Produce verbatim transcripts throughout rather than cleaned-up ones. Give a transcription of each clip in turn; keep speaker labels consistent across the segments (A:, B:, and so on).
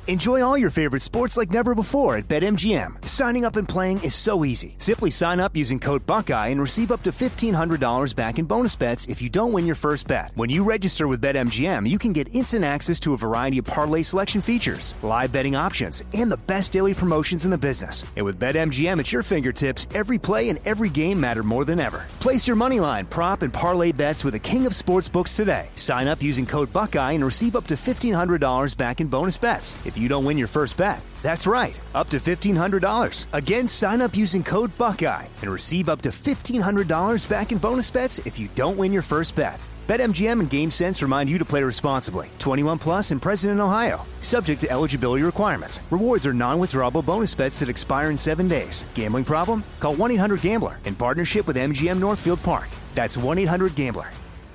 A: Enjoy all your favorite sports like never before at BetMGM. Signing up and playing is so easy. Simply sign up using code Buckeye and receive up to fifteen hundred dollars back in bonus bets if you don't win your first bet. When you register with BetMGM, you can get instant access to a variety of parlay selection features, live betting options, and the best daily promotions in the business. And with BetMGM at your fingertips, every play and every game matter more than ever. Place your moneyline, prop, and parlay bets with the king of sportsbooks today. Sign up using code Buckeye and receive up to fifteen hundred dollars back in bonus bets if you don't win your first bet. That's right, up to fifteen hundred dollars. Again, sign up using code Buckeye and receive up to fifteen hundred dollars back in bonus bets if you don't win your first bet. BetMGM and GameSense remind you to play responsibly. twenty-one plus and present in Ohio. Subject to eligibility requirements. Rewards are non-withdrawable bonus bets that expire in seven days. Gambling problem? Call one eight hundred gambler in partnership with M G M Northfield Park. That's one eight hundred gambler.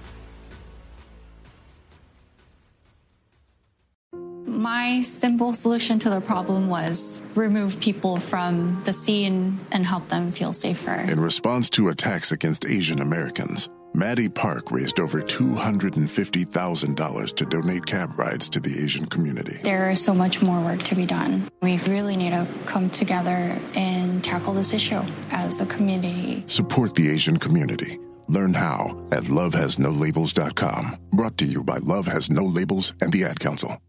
B: My simple solution to the problem was remove people from the scene and help them feel safer.
C: In response to attacks against Asian Americans, Maddie Park raised over two hundred fifty thousand dollars to donate cab rides to the Asian community.
B: There is so much more work to be done. We really need to come together and tackle this issue as a community.
C: Support the Asian community. Learn how at love has no labels dot com. Brought to you by Love Has No Labels and the Ad Council.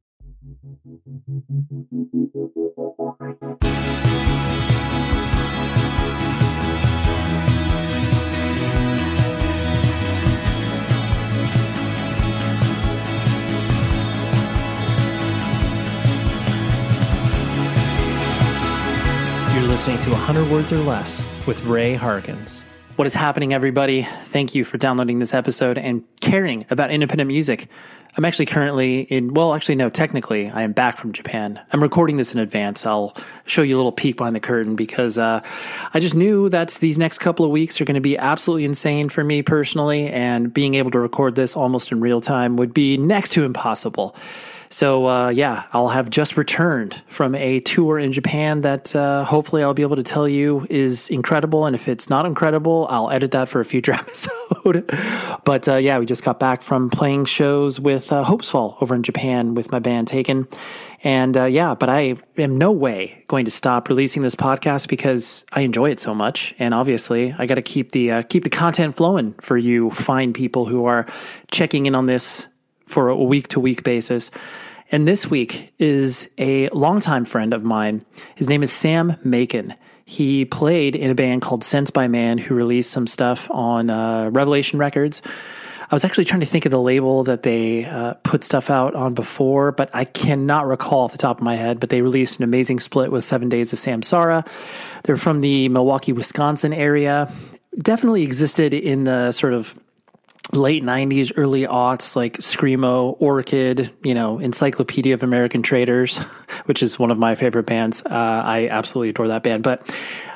D: You're listening to one hundred Words or Less with Ray Harkins. What is happening, everybody? Thank you for downloading this episode and caring about independent music. I'm actually currently in, well, actually, no, technically, I am back from Japan. I'm recording this in advance. I'll show you a little peek behind the curtain because uh, I just knew that these next couple of weeks are going to be absolutely insane for me personally, and being able to record this almost in real time would be next to impossible. So, uh, yeah, I'll have just returned from a tour in Japan that uh, hopefully I'll be able to tell you is incredible. And if it's not incredible, I'll edit that for a future episode. But, uh, yeah, we just got back from playing shows with uh, Hopesfall over in Japan with my band Taken. And, uh, yeah, but I am no way going to stop releasing this podcast because I enjoy it so much. And obviously, I got to keep the uh, keep the content flowing for you fine people who are checking in on this for a week-to-week basis. And this week is a longtime friend of mine. His name is Sam Macon. He played in a band called Sense by Man, who released some stuff on uh, Revelation Records. I was actually trying to think of the label that they uh, put stuff out on before, but I cannot recall off the top of my head. But they released an amazing split with Seven Days of Samsara. They're from the Milwaukee, Wisconsin area. Definitely existed in the sort of late nineties, early aughts, like Screamo, Orchid, you know, Encyclopedia of American Traders, which is one of my favorite bands. Uh, I absolutely adore that band, but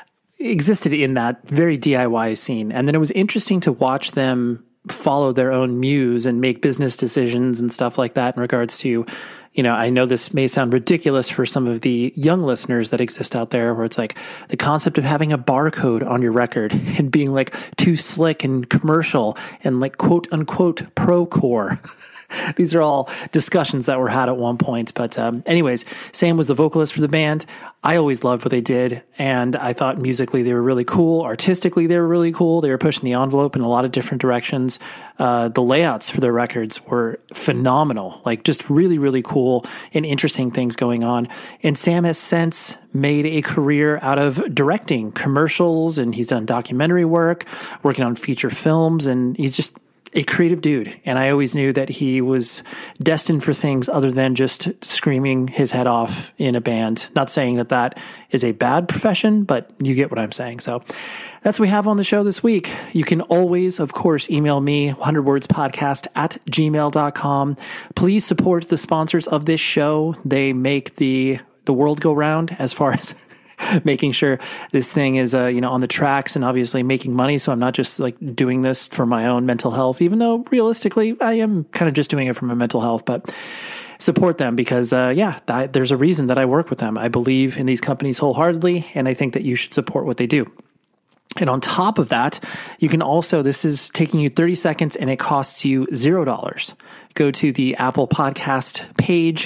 D: existed in that very D I Y scene. And then it was interesting to watch them follow their own muse and make business decisions and stuff like that in regards to, you know, I know this may sound ridiculous for some of the young listeners that exist out there, where it's like the concept of having a barcode on your record and being like too slick and commercial and like quote unquote pro-core. These are all discussions that were had at one point. But um, anyways, Sam was the vocalist for the band. I always loved what they did, and I thought musically they were really cool. Artistically, they were really cool. They were pushing the envelope in a lot of different directions. Uh, the layouts for their records were phenomenal, like just really, really cool and interesting things going on. And Sam has since made a career out of directing commercials, and he's done documentary work, working on feature films, and he's just a creative dude. And I always knew that he was destined for things other than just screaming his head off in a band. Not saying that that is a bad profession, but you get what I'm saying. So that's what we have on the show this week. You can always, of course, email me, one hundred words podcast at gmail dot com. Please support the sponsors of this show. They make the, the world go round as far as making sure this thing is, uh, you know, on the tracks and obviously making money. So I'm not just like doing this for my own mental health, even though realistically I am kind of just doing it for my mental health, but support them because, uh, yeah, that, there's a reason that I work with them. I believe in these companies wholeheartedly, and I think that you should support what they do. And on top of that, you can also, this is taking you thirty seconds and it costs you zero dollars. Go to the Apple Podcast page,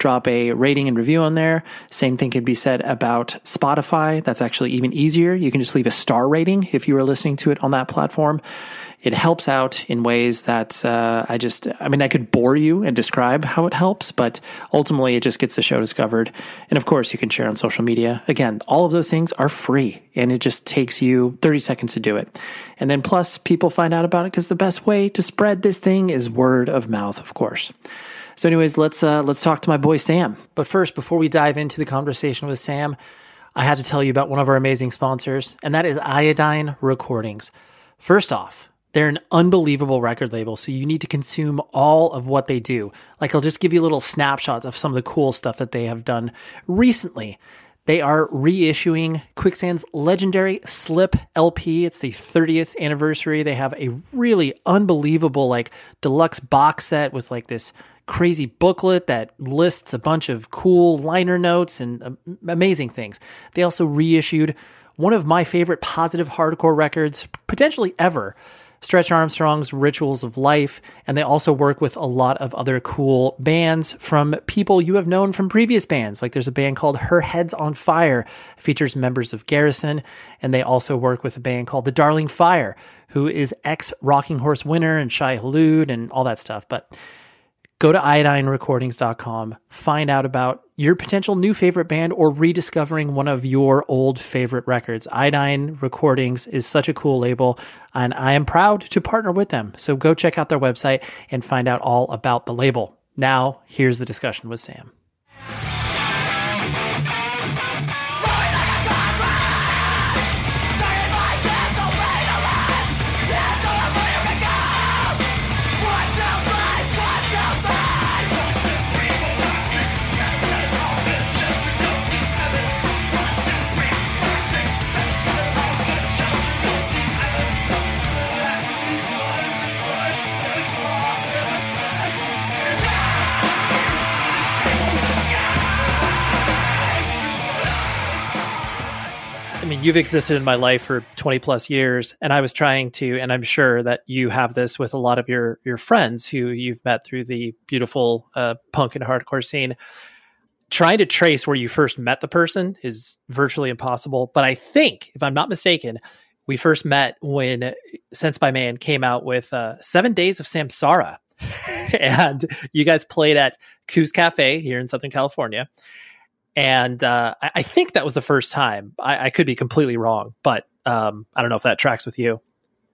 D: drop a rating and review on there. Same thing could be said about Spotify. That's actually even easier. You can just leave a star rating if you are listening to it on that platform. It helps out in ways that uh, I just, I mean, I could bore you and describe how it helps, but ultimately it just gets the show discovered. And of course, you can share on social media. Again, all of those things are free, and it just takes you thirty seconds to do it. And then plus, people find out about it because the best way to spread this thing is word of mouth, of course. So anyways, let's uh, let's talk to my boy Sam. But first, before we dive into the conversation with Sam, I had to tell you about one of our amazing sponsors, and that is Iodine Recordings. First off, they're an unbelievable record label, so you need to consume all of what they do. Like, I'll just give you little snapshots of some of the cool stuff that they have done recently. They are reissuing Quicksand's legendary Slip L P. It's the thirtieth anniversary. They have a really unbelievable, like, deluxe box set with, like, this crazy booklet that lists a bunch of cool liner notes and um, amazing things. They also reissued one of my favorite positive hardcore records, potentially ever, Stretch Armstrong's Rituals of Life, and they also work with a lot of other cool bands from people you have known from previous bands. Like there's a band called Her Head's on Fire, features members of Garrison, and they also work with a band called The Darling Fire, who is ex-Rocking Horse winner and Shai Hulud and all that stuff. But go to iodine recordings dot com, find out about your potential new favorite band or rediscovering one of your old favorite records. Iodine Recordings is such a cool label, and I am proud to partner with them. So go check out their website and find out all about the label. Now, here's the discussion with Sam. I mean, you've existed in my life for twenty plus years, and I was trying to, and I'm sure that you have this with a lot of your, your friends who you've met through the beautiful uh, punk and hardcore scene. Trying to trace where you first met the person is virtually impossible. But I think, if I'm not mistaken, we first met when Sense by Man came out with uh, Seven Days of Samsara. And you guys played at Coos Cafe here in Southern California. And uh, I, I think that was the first time. I, I could be completely wrong, but um, I don't know if that tracks with you.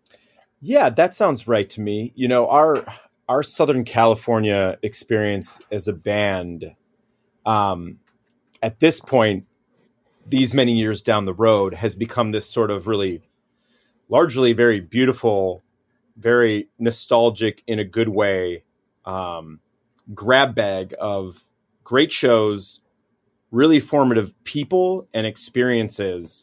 E: Yeah, that sounds right to me. You know, our our Southern California experience as a band, um, at this point, these many years down the road, has become this sort of really largely very beautiful, very nostalgic in a good way, um, grab bag of great shows, really formative people and experiences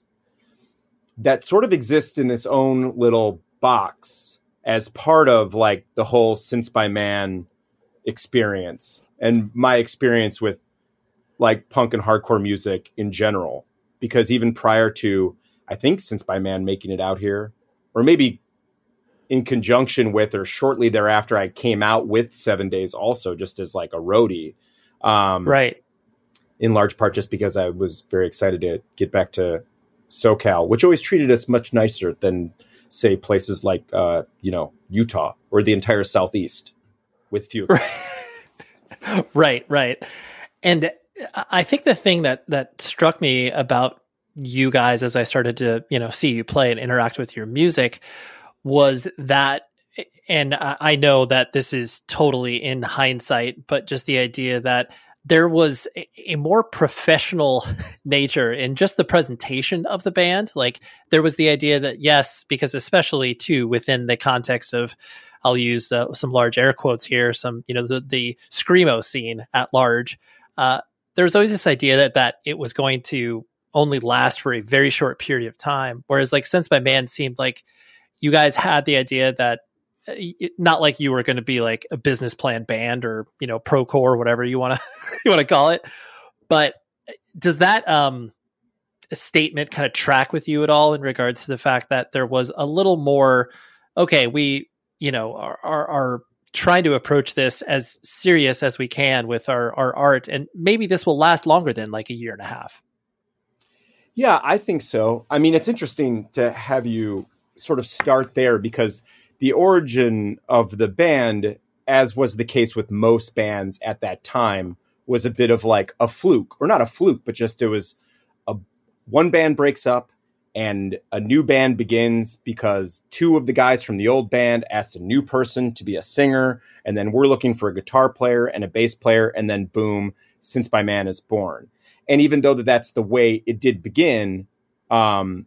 E: that sort of exist in this own little box as part of like the whole Sense by Man experience and my experience with like punk and hardcore music in general. Because even prior to, I think, Sense by Man making it out here, or maybe in conjunction with or shortly thereafter, I came out with Seven Days also just as like a roadie. Um,
D: right.
E: In large part just because I was very excited to get back to SoCal, which always treated us much nicer than, say, places like, uh, you know, Utah or the entire Southeast with Fuchs.
D: Right, right. And I think the thing that, that struck me about you guys as I started to, you know, see you play and interact with your music was that, and I know that this is totally in hindsight, but just the idea that there was a more professional nature in just the presentation of the band. Like there was the idea that yes, because especially too within the context of, I'll use uh, some large air quotes here, some, you know, the, the Screamo scene at large. Uh, there was always this idea that, that it was going to only last for a very short period of time. Whereas like Sense by Man seemed like you guys had the idea that not like you were going to be like a business plan band or, you know, procore or whatever you want to, you want to call it. But does that um, statement kind of track with you at all in regards to the fact that there was a little more, okay, we, you know, our, our, our trying to approach this as serious as we can with our, our art. And maybe this will last longer than like a year and a half.
E: Yeah, I think so. I mean, it's interesting to have you sort of start there because the origin of the band, as was the case with most bands at that time, was a bit of like a fluke, or not a fluke, but just it was a one band breaks up and a new band begins because two of the guys from the old band asked a new person to be a singer. And then we're looking for a guitar player and a bass player. And then boom, Since My Man Is Born. And even though that that's the way it did begin, um,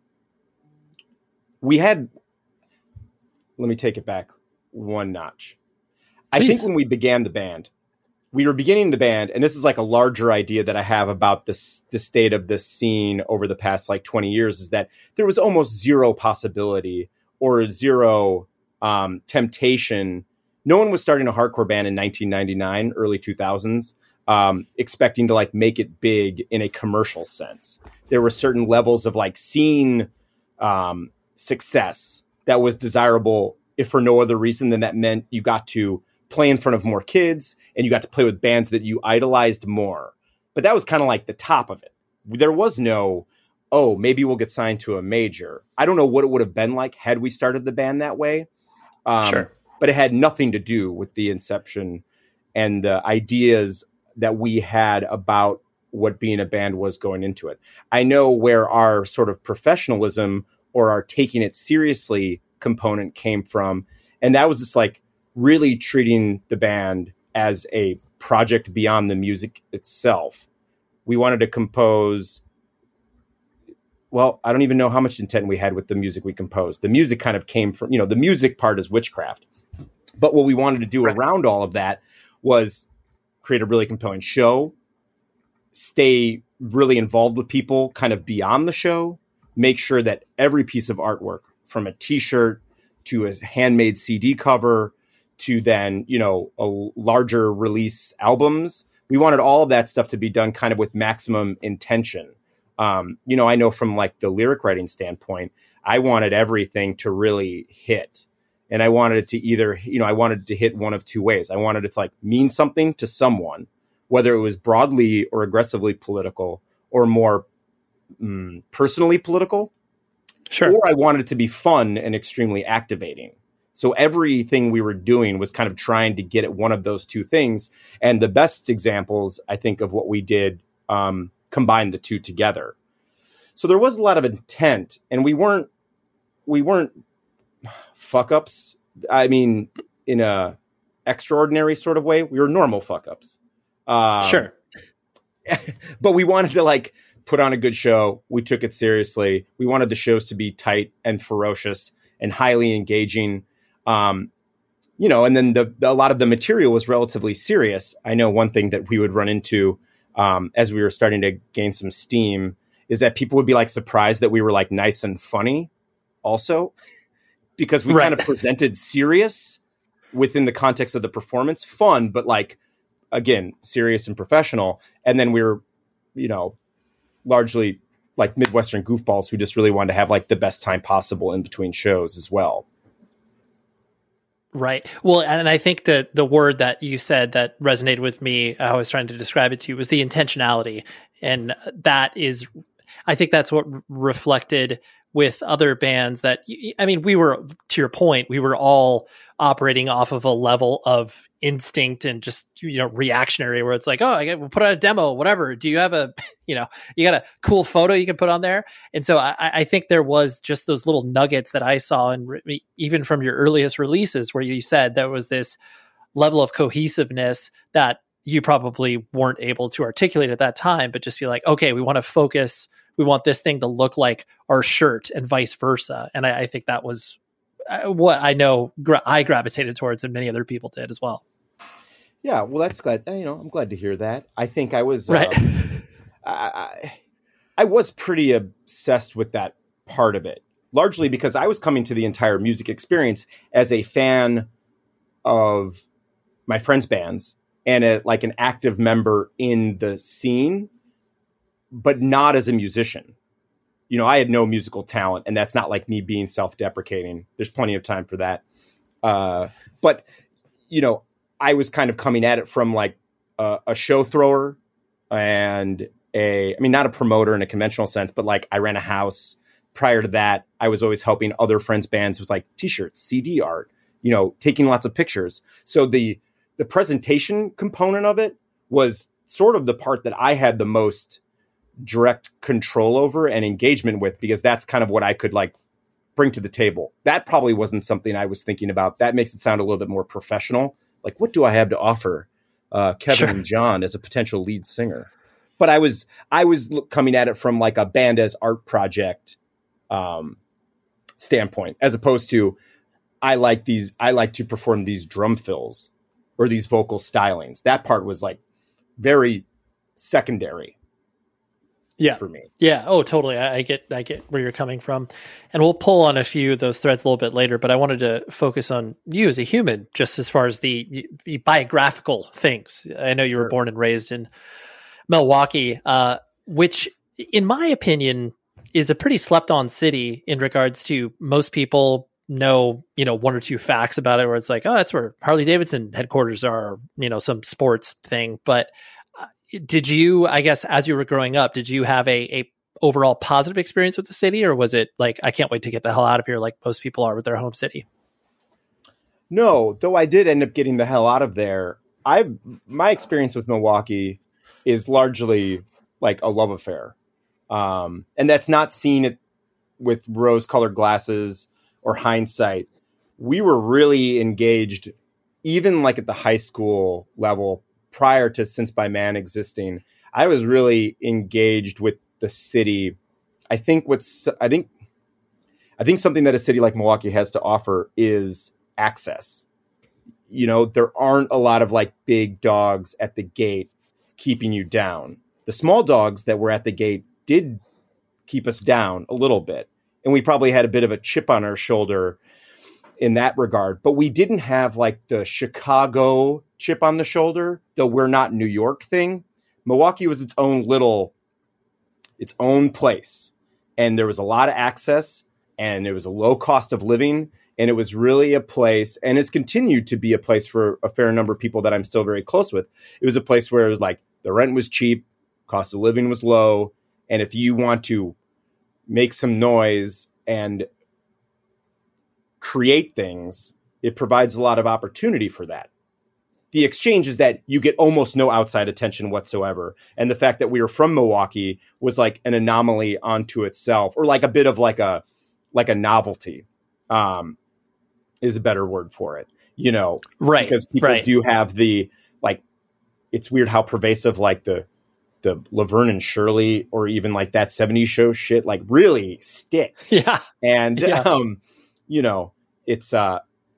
E: we had, let me take it back one notch. Please. I think when we began the band, we were beginning the band, and this is like a larger idea that I have about this, the state of this scene over the past like twenty years, is that there was almost zero possibility or zero um, temptation. No one was starting a hardcore band in nineteen ninety-nine, early two thousands, um, expecting to like make it big in a commercial sense. There were certain levels of like scene um, success that was desirable, if for no other reason than that meant you got to play in front of more kids and you got to play with bands that you idolized more. But that was kind of like the top of it. There was no, oh, maybe we'll get signed to a major. I don't know what it would have been like had we started the band that way. Um, sure. But it had nothing to do with the inception and the ideas that we had about what being a band was going into it. I know where our sort of professionalism or our taking it seriously component came from. And that was just like, really treating the band as a project beyond the music itself. We wanted to compose, well, I don't even know how much intent we had with the music we composed. The music kind of came from, you know, the music part is witchcraft. But what we wanted to do right. around all of that was create a really compelling show, stay really involved with people kind of beyond the show, make sure that every piece of artwork, from a t-shirt to a handmade C D cover, to then, you know, a larger release albums. We wanted all of that stuff to be done kind of with maximum intention. Um, you know, I know from like the lyric writing standpoint, I wanted everything to really hit. And I wanted it to either, you know, I wanted it to hit one of two ways. I wanted it to like mean something to someone, whether it was broadly or aggressively political or more mm, personally political. Sure. Or I wanted it to be fun and extremely activating. So everything we were doing was kind of trying to get at one of those two things. And the best examples, I think, of what we did um, combined the two together. So there was a lot of intent, and we weren't we weren't fuck ups. I mean, in a extraordinary sort of way, we were normal fuck ups. Um,
D: sure.
E: But we wanted to like put on a good show. We took it seriously. We wanted the shows to be tight and ferocious and highly engaging. Um, you know, and then the, the, a lot of the material was relatively serious. I know one thing that we would run into um, as we were starting to gain some steam is that people would be like surprised that we were like nice and funny also, because we right. kind of presented serious within the context of the performance, fun, but like, again, serious and professional. And then we were, you know, largely like Midwestern goofballs who just really wanted to have like the best time possible in between shows as well.
D: Right. Well, and I think that the word that you said that resonated with me, I was trying to describe it to you, was the intentionality. And that is, I think that's what reflected with other bands that, I mean, we were, to your point, we were all operating off of a level of instinct and just, you know, reactionary, where it's like, oh, I got, we'll put out a demo, whatever. Do you have a, you know, you got a cool photo you can put on there? And so I, I think there was just those little nuggets that I saw, and re- even from your earliest releases, where you said there was this level of cohesiveness that you probably weren't able to articulate at that time, but just be like, okay, we want to focus. We want this thing to look like our shirt and vice versa. And I, I think that was what I know gra- I gravitated towards, and many other people did as well.
E: Yeah, well, that's glad. You know, I'm glad to hear that. I think I was,
D: right.
E: um, I, I, I was pretty obsessed with that part of it, largely because I was coming to the entire music experience as a fan of my friends' bands and a, like an active member in the scene, but not as a musician. You know, I had no musical talent, and that's not like me being self-deprecating. There's plenty of time for that. Uh, but you know, I was kind of coming at it from like a, a show thrower and a, I mean, not a promoter in a conventional sense, but like I ran a house. Prior to that, I was always helping other friends' bands with like t-shirts, C D art, you know, taking lots of pictures. So the the presentation component of it was sort of the part that I had the most direct control over and engagement with, because that's kind of what I could like bring to the table. That probably wasn't something I was thinking about. That makes it sound a little bit more professional. Like, what do I have to offer uh, Kevin sure. and John as a potential lead singer? But I was I was coming at it from like a band as art project um, standpoint, as opposed to I like these. I like to perform these drum fills or these vocal stylings. That part was like very secondary.
D: Yeah.
E: For me.
D: Yeah. Oh, totally. I, I get, I get where you're coming from, and we'll pull on a few of those threads a little bit later, but I wanted to focus on you as a human, just as far as the, the biographical things. I know you were sure. born and raised in Milwaukee, uh, which in my opinion is a pretty slept on city in regards to most people know, you know, one or two facts about it where it's like, oh, that's where Harley Davidson headquarters are, or, you know, some sports thing. But did you, I guess, as you were growing up, did you have a, a overall positive experience with the city, or was it like, I can't wait to get the hell out of here, like most people are with their home city?
E: No, though I did end up getting the hell out of there. I my experience with Milwaukee is largely like a love affair, um, and that's not seen it with rose-colored glasses or hindsight. We were really engaged, even like at the high school level. Prior to Since by Man existing, I was really engaged with the city. I think what's, I think, I think something that a city like Milwaukee has to offer is access. You know, there aren't a lot of like big dogs at the gate keeping you down. The small dogs that were at the gate did keep us down a little bit. And we probably had a bit of a chip on our shoulder in that regard, but we didn't have like the Chicago chip on the shoulder, though we're not New York thing. Milwaukee was its own little, its own place. And there was a lot of access, and it was a low cost of living. And it was really a place, and it's continued to be a place for a fair number of people that I'm still very close with. It was a place where it was like the rent was cheap, cost of living was low. And if you want to make some noise and create things, it provides a lot of opportunity for that. The exchange is that you get almost no outside attention whatsoever. And the fact that we were from Milwaukee was like an anomaly onto itself, or like a bit of like a, like a novelty, um, is a better word for it, you know,
D: right.
E: Because people
D: right.
E: do have the, like, it's weird how pervasive like the, the Laverne and Shirley, or even like that seventies show shit, like really sticks.
D: Yeah.
E: And,
D: yeah.
E: um, you know, it's, uh,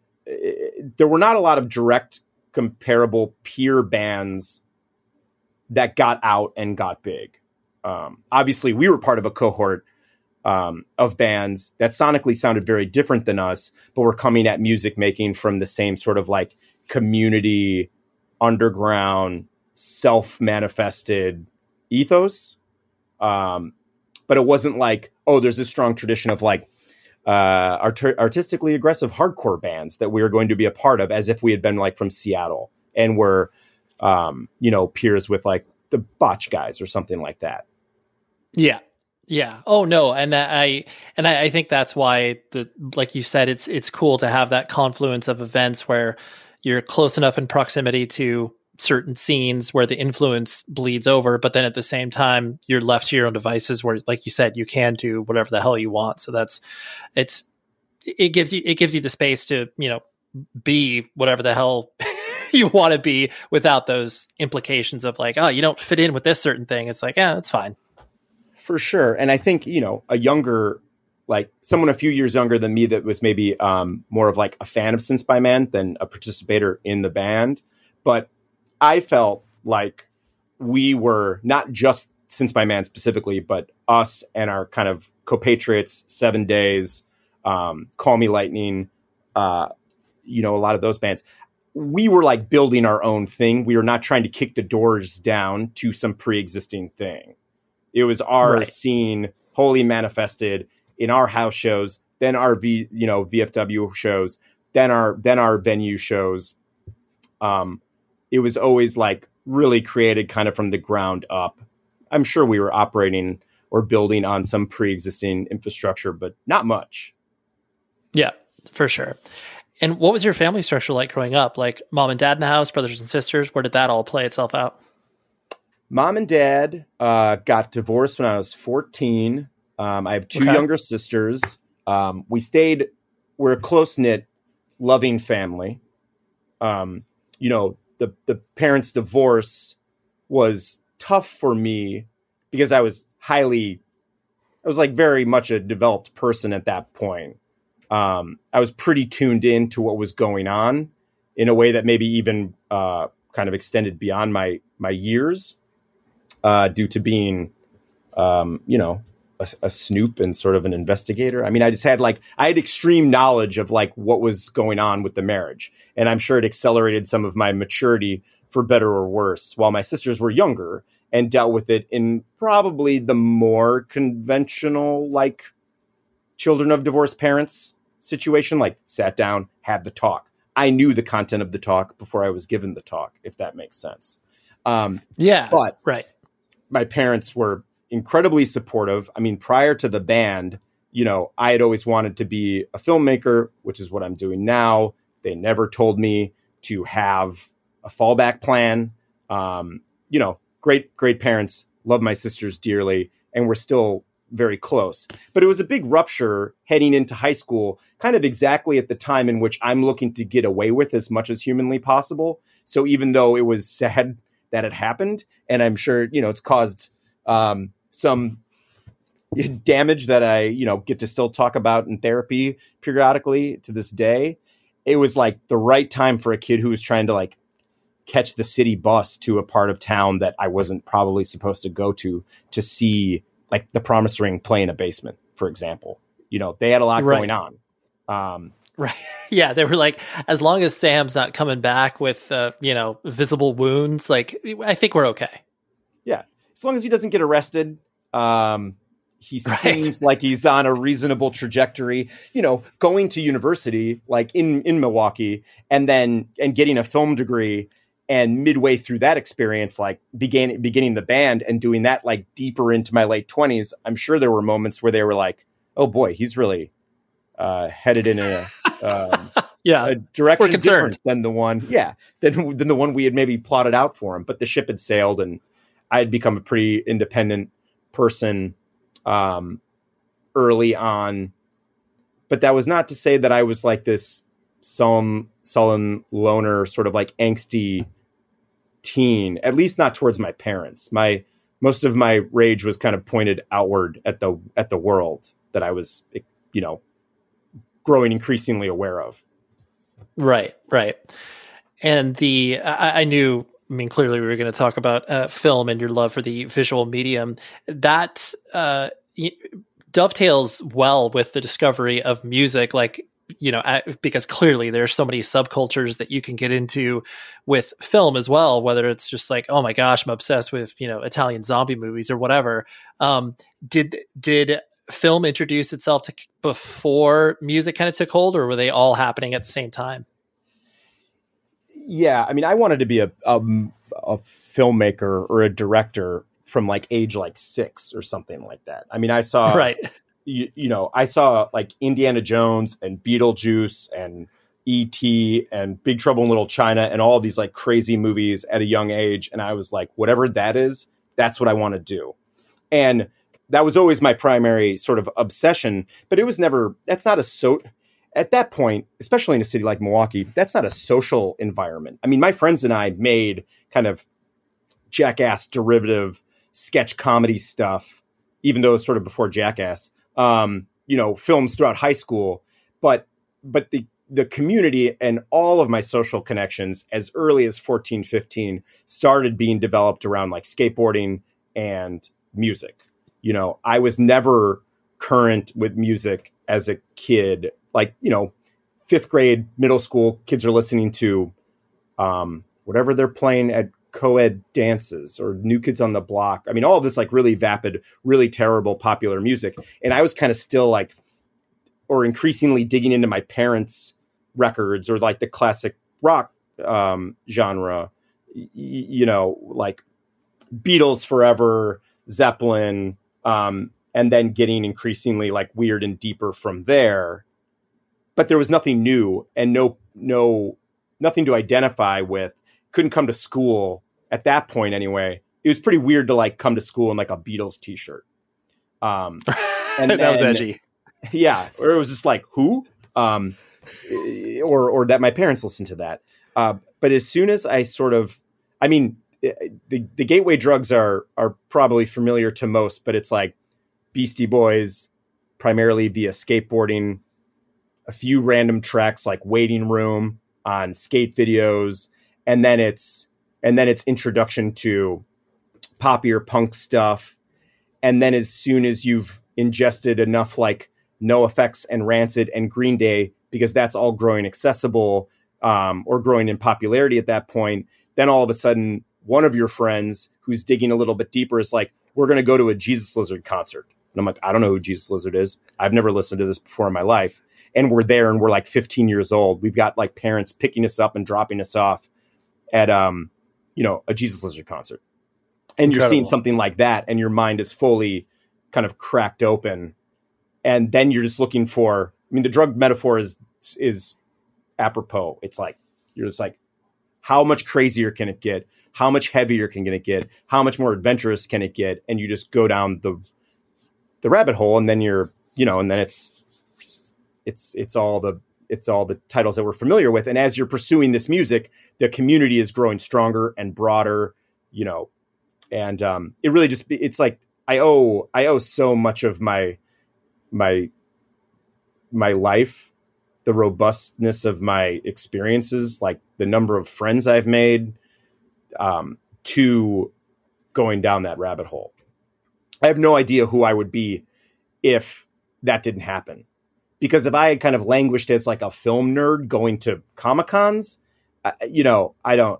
E: it, there were not a lot of direct comparable peer bands that got out and got big. Um, obviously we were part of a cohort, um, of bands that sonically sounded very different than us, but were coming at music making from the same sort of like community, underground, self-manifested ethos. Um, but it wasn't like, oh, there's this strong tradition of like, uh, art- artistically aggressive hardcore bands that we were going to be a part of, as if we had been like from Seattle and were, um, you know, peers with like the Botch guys or something like that.
D: Yeah. Yeah. Oh no. And that I, and I, I think that's why the, like you said, it's, it's cool to have that confluence of events where you're close enough in proximity to certain scenes where the influence bleeds over, but then at the same time you're left to your own devices where, like you said, you can do whatever the hell you want. So that's, it's, it gives you, it gives you the space to, you know, be whatever the hell you want to be without those implications of like, oh, you don't fit in with this certain thing. It's like, yeah, it's fine.
E: For sure. And I think, you know, a younger, like someone a few years younger than me that was maybe um, more of like a fan of Since by Man than a participator in the band. But I felt like we were not just Since by Man specifically, but us and our kind of compatriots, Seven Days, um, Call Me Lightning, uh, you know, a lot of those bands. We were like building our own thing. We were not trying to kick the doors down to some pre-existing thing. It was our right. scene wholly manifested in our house shows, then our V, you know, V F W shows, then our then our venue shows, Um, it was always like really created kind of from the ground up. I'm sure we were operating or building on some pre-existing infrastructure, but not much.
D: Yeah, for sure. And what was your family structure like growing up? Like mom and dad in the house, brothers and sisters? Where did that all play itself out?
E: Mom and dad uh, got divorced when I was fourteen. Um, I have two
D: Okay.
E: younger sisters. Um, we stayed, we're a close-knit, loving family. Um, you know, the, the parents' divorce was tough for me because I was highly, I was like very much a developed person at that point. Um, I was pretty tuned in to what was going on in a way that maybe even uh, kind of extended beyond my my years uh, due to being, um, you know, a, a snoop and sort of an investigator. I mean, I just had like, I had extreme knowledge of like what was going on with the marriage. And I'm sure it accelerated some of my maturity for better or worse, while my sisters were younger and dealt with it in probably the more conventional, like children of divorced parents situation, like sat down, had the talk. I knew the content of the talk before I was given the talk, if that makes sense. Um,
D: Yeah,
E: but
D: right.
E: my parents were incredibly supportive. I mean, prior to the band, you know, I had always wanted to be a filmmaker, which is what I'm doing now. They never told me to have a fallback plan. Um, you know, great, great parents, love my sisters dearly, and we're still very close. But it was a big rupture heading into high school, kind of exactly at the time in which I'm looking to get away with as much as humanly possible. So even though it was sad that it happened, and I'm sure, you know, it's caused um, some damage that I, you know, get to still talk about in therapy periodically to this day, it was like the right time for a kid who was trying to like catch the city bus to a part of town that I wasn't probably supposed to go to, to see like the Promise Ring play in a basement, for example. You know, they had a lot
D: Right.
E: going on. Um,
D: Right. Yeah. They were like, as long as Sam's not coming back with, uh, you know, visible wounds, like, I think we're okay.
E: yeah. As long as he doesn't get arrested, um, he
D: Right.
E: seems like he's on a reasonable trajectory, you know, going to university, like in, in Milwaukee, and then, and getting a film degree. And midway through that experience, like began, beginning the band and doing that like deeper into my late twenties, I'm sure there were moments where they were like, oh boy, he's really uh, headed in a, um,
D: Yeah.
E: a direction
D: We're concerned.
E: different than the one, yeah, than, than the one we had maybe plotted out for him. But the ship had sailed and I had become a pretty independent person um, early on. But that was not to say that I was like this sullen, sullen loner, sort of like angsty teen, at least not towards my parents. My most of my rage was kind of pointed outward at the at the world that I was, you know, growing increasingly aware of.
D: Right. Right. And the, I, I knew, I mean, clearly we were going to talk about uh, film and your love for the visual medium. That uh, y- dovetails well with the discovery of music, like, you know, because clearly there's so many subcultures that you can get into with film as well, whether it's just like, oh my gosh, I'm obsessed with, you know, Italian zombie movies or whatever. Um, did, did film introduce itself to before music kind of took hold, or were they all happening at the same time?
E: Yeah. I mean, I wanted to be a, a, a filmmaker or a director from like age like six or something like that. I mean, I saw,
D: Right.
E: You, you know, I saw like Indiana Jones and Beetlejuice and E T and Big Trouble in Little China and all these like crazy movies at a young age. And I was like, whatever that is, that's what I want to do. And that was always my primary sort of obsession, but it was never, that's not a so at that point, especially in a city like Milwaukee, that's not a social environment. I mean, my friends and I made kind of Jackass derivative sketch comedy stuff, even though it was sort of before Jackass. Um, you know, films throughout high school, but, but the, the community and all of my social connections as early as fourteen, fifteen started being developed around like skateboarding and music. You know, I was never current with music as a kid, like, you know, fifth grade, middle school kids are listening to, um, whatever they're playing at co-ed dances or New Kids on the Block. I mean, all of this like really vapid, really terrible popular music. And I was kind of still like, or increasingly digging into my parents' records or like the classic rock um, genre, y- you know, like Beatles forever, Zeppelin, um, and then getting increasingly like weird and deeper from there. But there was nothing new and no, no, nothing to identify with. Couldn't come to school at that point anyway. It was pretty weird to like come to school in like a Beatles t-shirt. Um, and
D: that
E: then,
D: was edgy.
E: Yeah. Or it was just like, who? Um, or, or that my parents listened to that. Uh, but as soon as I sort of, I mean, the, the gateway drugs are, are probably familiar to most, but it's like Beastie Boys, primarily via skateboarding, a few random tracks like Waiting Room on skate videos. And then it's, and then it's introduction to poppier punk stuff. And then as soon as you've ingested enough like NoFX and Rancid and Green Day, because that's all growing accessible um, or growing in popularity at that point, then all of a sudden one of your friends who's digging a little bit deeper is like, we're going to go to a Jesus Lizard concert. And I'm like, I don't know who Jesus Lizard is. I've never listened to this before in my life. And we're there and we're like fifteen years old. We've got like parents picking us up and dropping us off at, um, you know, a Jesus Lizard concert. And Incredible. You're seeing something like that and your mind is fully kind of cracked open. And then you're just looking for, I mean, the drug metaphor is, is apropos. It's like, you're just like, how much crazier can it get? How much heavier can it get? How much more adventurous can it get? And you just go down the, the rabbit hole and then you're, you know, and then it's, it's, it's all the, it's all the titles that we're familiar with. And as you're pursuing this music, the community is growing stronger and broader, you know, and um, it really just, it's like, I owe, I owe so much of my, my, my life, the robustness of my experiences, like the number of friends I've made, um, to going down that rabbit hole. I have no idea who I would be if that didn't happen. Because if I had kind of languished as like a film nerd going to Comic-Cons, I, you know, I don't,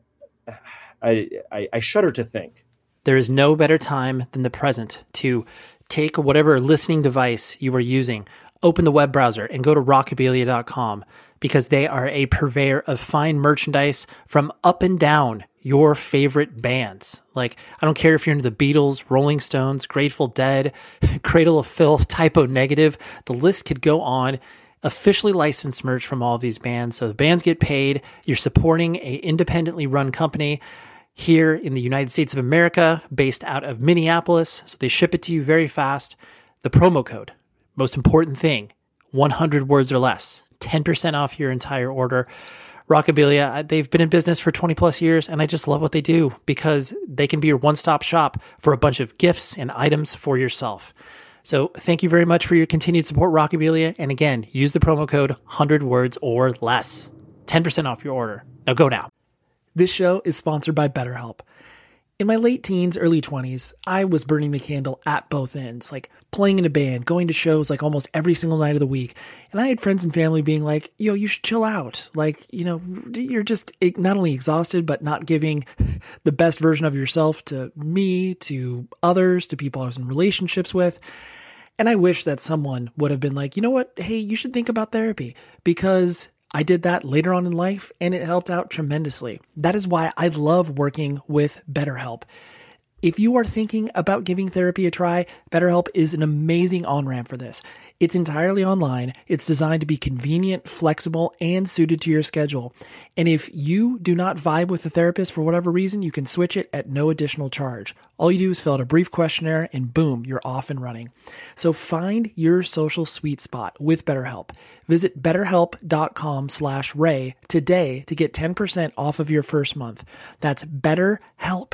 E: I, I, I shudder to think.
D: There is no better time than the present to take whatever listening device you are using, open the web browser and go to rockabilia dot com because they are a purveyor of fine merchandise from up and down your favorite bands. Like, I don't care if you're into the Beatles, Rolling Stones, Grateful Dead, Cradle of Filth, Typo Negative, the list could go on. Officially licensed merch from all of these bands. So the bands get paid. You're supporting a independently run company here in the United States of America, based out of Minneapolis. So they ship it to you very fast. The promo code, most important thing, one hundred words or less, ten percent off your entire order. Rockabilia, they've been in business for twenty plus years, and I just love what they do because they can be your one-stop shop for a bunch of gifts and items for yourself. So thank you very much for your continued support, Rockabilia. And again, use the promo code one hundred words or less, ten percent off your order. Now go now. This show is sponsored by BetterHelp. In my late teens, early twenties, I was burning the candle at both ends, like playing in a band, going to shows like almost every single night of the week. And I had friends and family being like, yo, you should chill out. Like, you know, you're just not only exhausted, but not giving the best version of yourself to me, to others, to people I was in relationships with. And I wish that someone would have been like, you know what? Hey, you should think about therapy, because I did that later on in life and it helped out tremendously. That is why I love working with BetterHelp. If you are thinking about giving therapy a try, BetterHelp is an amazing on-ramp for this. It's entirely online. It's designed to be convenient, flexible, and suited to your schedule. And if you do not vibe with the therapist for whatever reason, you can switch it at no additional charge. All you do is fill out a brief questionnaire and boom, you're off and running. So find your social sweet spot with BetterHelp. Visit betterhelp.com slash Ray today to get ten percent off of your first month. That's BetterHelp,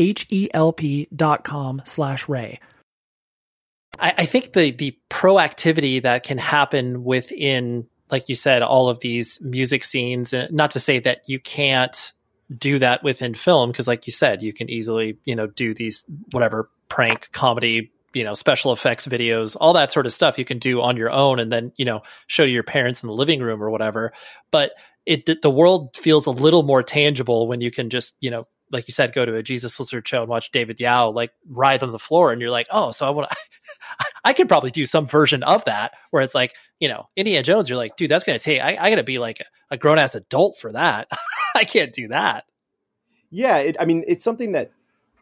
D: H-E-L-P dot com slash Ray. I, I think the the proactivity that can happen within, like you said, all of these music scenes, and not to say that you can't do that within film, because like you said, you can easily, you know, do these whatever prank comedy, you know, special effects videos, all that sort of stuff you can do on your own and then, you know, show to your parents in the living room or whatever. But it the world feels a little more tangible when you can just, you know, like you said, go to a Jesus Lizard show and watch David Yao like ride on the floor, and you're like, oh, so I want to, I could probably do some version of that where it's like, you know, Indiana Jones, you're like, dude, that's going to take, I, I got to be like a, a grown ass adult for that. I can't do that.
E: Yeah. It, I mean, it's something that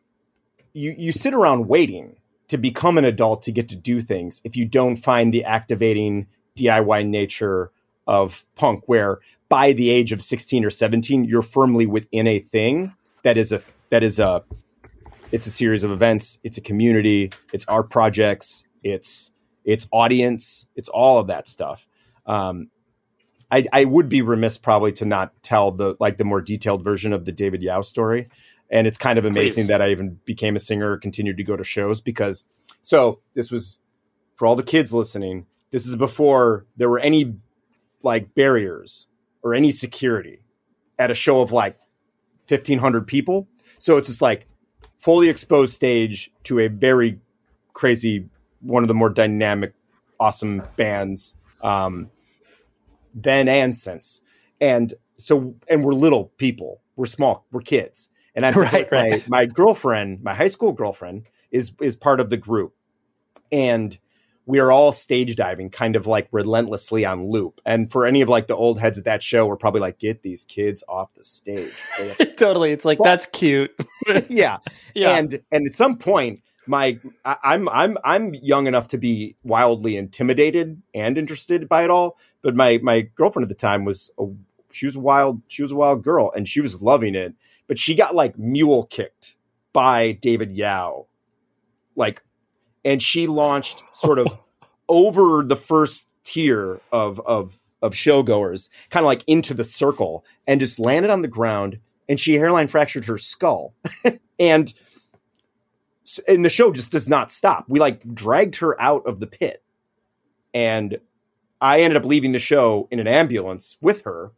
E: you, you sit around waiting to become an adult to get to do things if you don't find the activating D I Y nature of punk, where by the age of sixteen or seventeen, you're firmly within a thing that is a, that is a, it's a series of events. It's a community. It's art projects. It's, it's audience. It's all of that stuff. Um, I, I would be remiss probably to not tell the, like the more detailed version of the David Yao story. And it's kind of amazing Please. that I even became a singer, continued to go to shows because, so this was for all the kids listening. This is before there were any like barriers or any security at a show of like fifteen hundred people. So it's just like fully exposed stage to a very crazy, one of the more dynamic, awesome bands um, then and since. And so, and we're little people, we're small, we're kids. And I'm right, like right. My, my girlfriend, my high school girlfriend is, is part of the group. And we are all stage diving kind of like relentlessly on loop. And for any of like the old heads at that show, we're probably like, get these kids off the stage.
D: Totally. It's like, well, that's cute.
E: yeah. yeah. And, and at some point, my, I, I'm, I'm, I'm young enough to be wildly intimidated and interested by it all. But my, my girlfriend at the time was, a, she was a wild, she was a wild girl and she was loving it. But she got like mule kicked by David Yao. Like, and she launched sort of over the first tier of, of, of showgoers, kind of like into the circle, and just landed on the ground, and she hairline fractured her skull. and, and the show just does not stop. We like dragged her out of the pit, and I ended up leaving the show in an ambulance with her,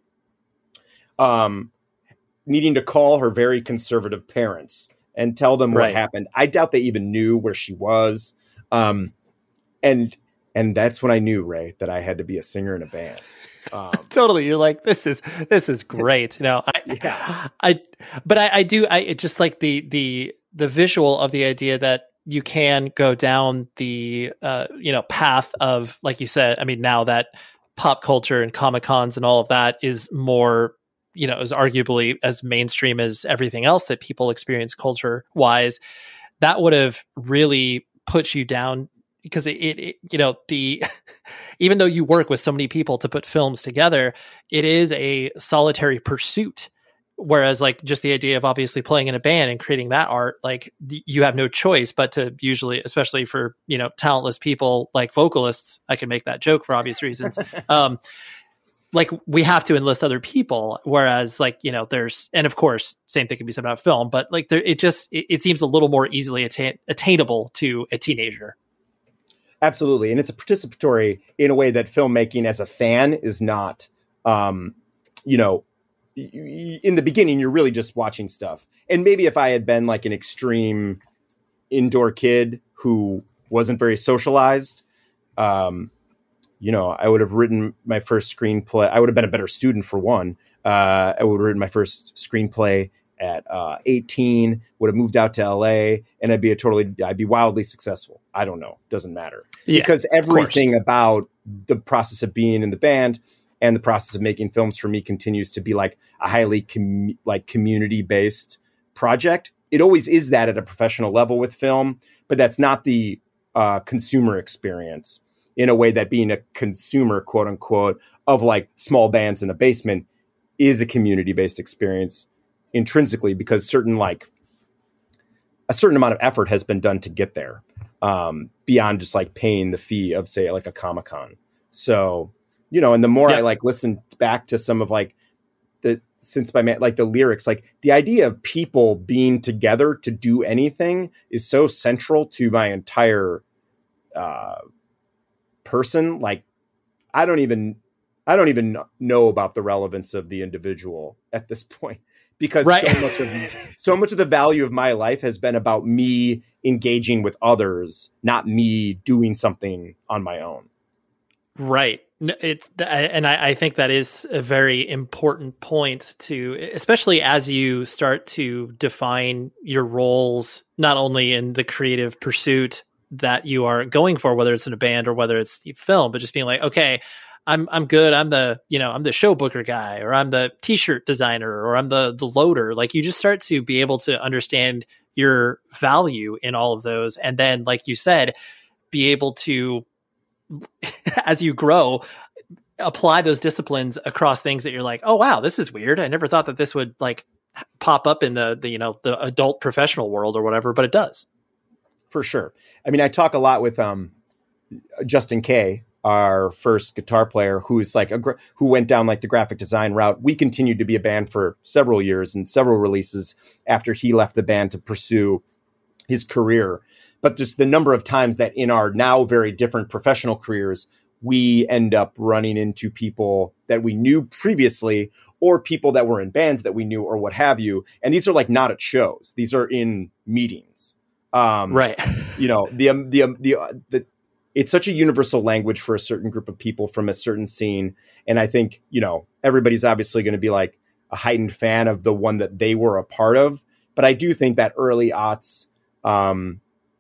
E: um, needing to call her very conservative parents and tell them right. what happened. I doubt they even knew where she was. Um, and, and that's when I knew, Ray, that I had to be a singer in a band. Um,
D: totally. You're like, this is, this is great. You know, I, yeah. I, but I, I do, I it just like the, the, the visual of the idea that you can go down the, uh, you know, path of, like you said, I mean, now that pop culture and Comic Cons and all of that is more, you know, is arguably as mainstream as everything else that people experience culture wise, that would have really put you down because it, it, it you know, the, even though you work with so many people to put films together, it is a solitary pursuit. Whereas like just the idea of obviously playing in a band and creating that art, like you have no choice but to usually, especially for, you know, talentless people like vocalists, I can make that joke for obvious reasons. um, like we have to enlist other people. Whereas like, you know, there's, and of course, same thing can be said about film, but like there, it just, it, it seems a little more easily attain, attainable to a teenager.
E: Absolutely. And it's a participatory in a way that filmmaking as a fan is not, um, you know, in the beginning, you're really just watching stuff. And maybe if I had been like an extreme indoor kid who wasn't very socialized, um, you know, I would have written my first screenplay. I would have been a better student for one. Uh, I would have written my first screenplay at uh, eighteen, would have moved out to L A, and I'd be a totally, I'd be wildly successful. I don't know. Doesn't matter. Yeah, because everything about the process of being in the band and the process of making films for me continues to be like a highly com- like community based project. It always is that at a professional level with film, but that's not the uh, consumer experience in a way that being a consumer, quote unquote, of like small bands in a basement is a community based experience intrinsically, because certain like a certain amount of effort has been done to get there, um, beyond just like paying the fee of say like a Comic-Con. So, you know, and the more yeah. I like listen back to some of like the, since my man, like the lyrics, like the idea of people being together to do anything is so central to my entire, uh, person. Like, I don't even, I don't even know about the relevance of the individual at this point, because right. so much of so much of the value of my life has been about me engaging with others, not me doing something on my own.
D: Right. It, and I, I think that is a very important point to, especially as you start to define your roles, not only in the creative pursuit that you are going for, whether it's in a band or whether it's film, but just being like, okay, I'm I'm good. I'm the, you know, I'm the show booker guy, or I'm the t-shirt designer, or I'm the the loader. Like, you just start to be able to understand your value in all of those. And then, like you said, be able to, as you grow, apply those disciplines across things that you're like, oh, wow, this is weird. I never thought that this would like pop up in the, the, you know, the adult professional world or whatever, but it does.
E: For sure. I mean, I talk a lot with um, Justin Kay, our first guitar player, who's like a gra- who went down like the graphic design route. We continued to be a band for several years and several releases after he left the band to pursue his career. But just the number of times that in our now very different professional careers, we end up running into people that we knew previously, or people that were in bands that we knew, or what have you. And these are like not at shows; these are in meetings. Um,
D: right.
E: You know, the um, the um, the uh, the. It's such a universal language for a certain group of people from a certain scene. And I think, you know, everybody's obviously going to be like a heightened fan of the one that they were a part of. But I do think that early aughts um,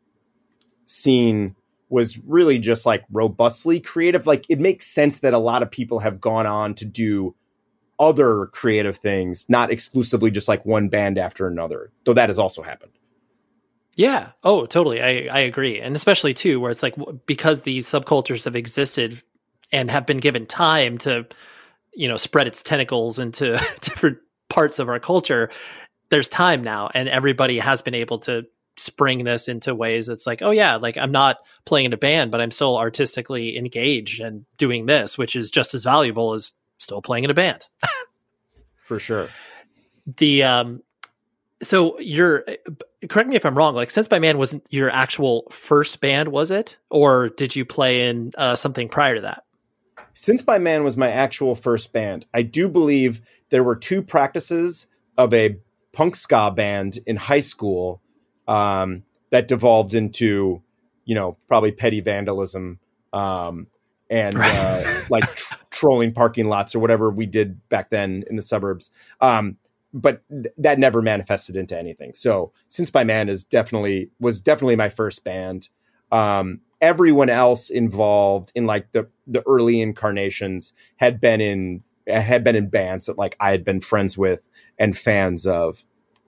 E: scene was really just like robustly creative. Like, it makes sense that a lot of people have gone on to do other creative things, not exclusively just like one band after another, though that has also happened.
D: Yeah. Oh, totally. I, I agree. And especially too, where it's like, because these subcultures have existed and have been given time to, you know, spread its tentacles into different parts of our culture, there's time now, and everybody has been able to spring this into ways that's like, oh yeah, like I'm not playing in a band, but I'm still artistically engaged and doing this, which is just as valuable as still playing in a band.
E: For sure.
D: The, um, So you're, correct me if I'm wrong, like Sense by Man wasn't your actual first band, was it? Or did you play in uh, something prior to that?
E: Sense by Man was my actual first band. I do believe there were two practices of a punk ska band in high school um, that devolved into, you know, probably petty vandalism um, and uh, like tr- trolling parking lots or whatever we did back then in the suburbs. Um, but th- that never manifested into anything. So Sense by Man is definitely, was definitely my first band. Um, everyone else involved in like the, the early incarnations had been in, had been in bands that like I had been friends with and fans of.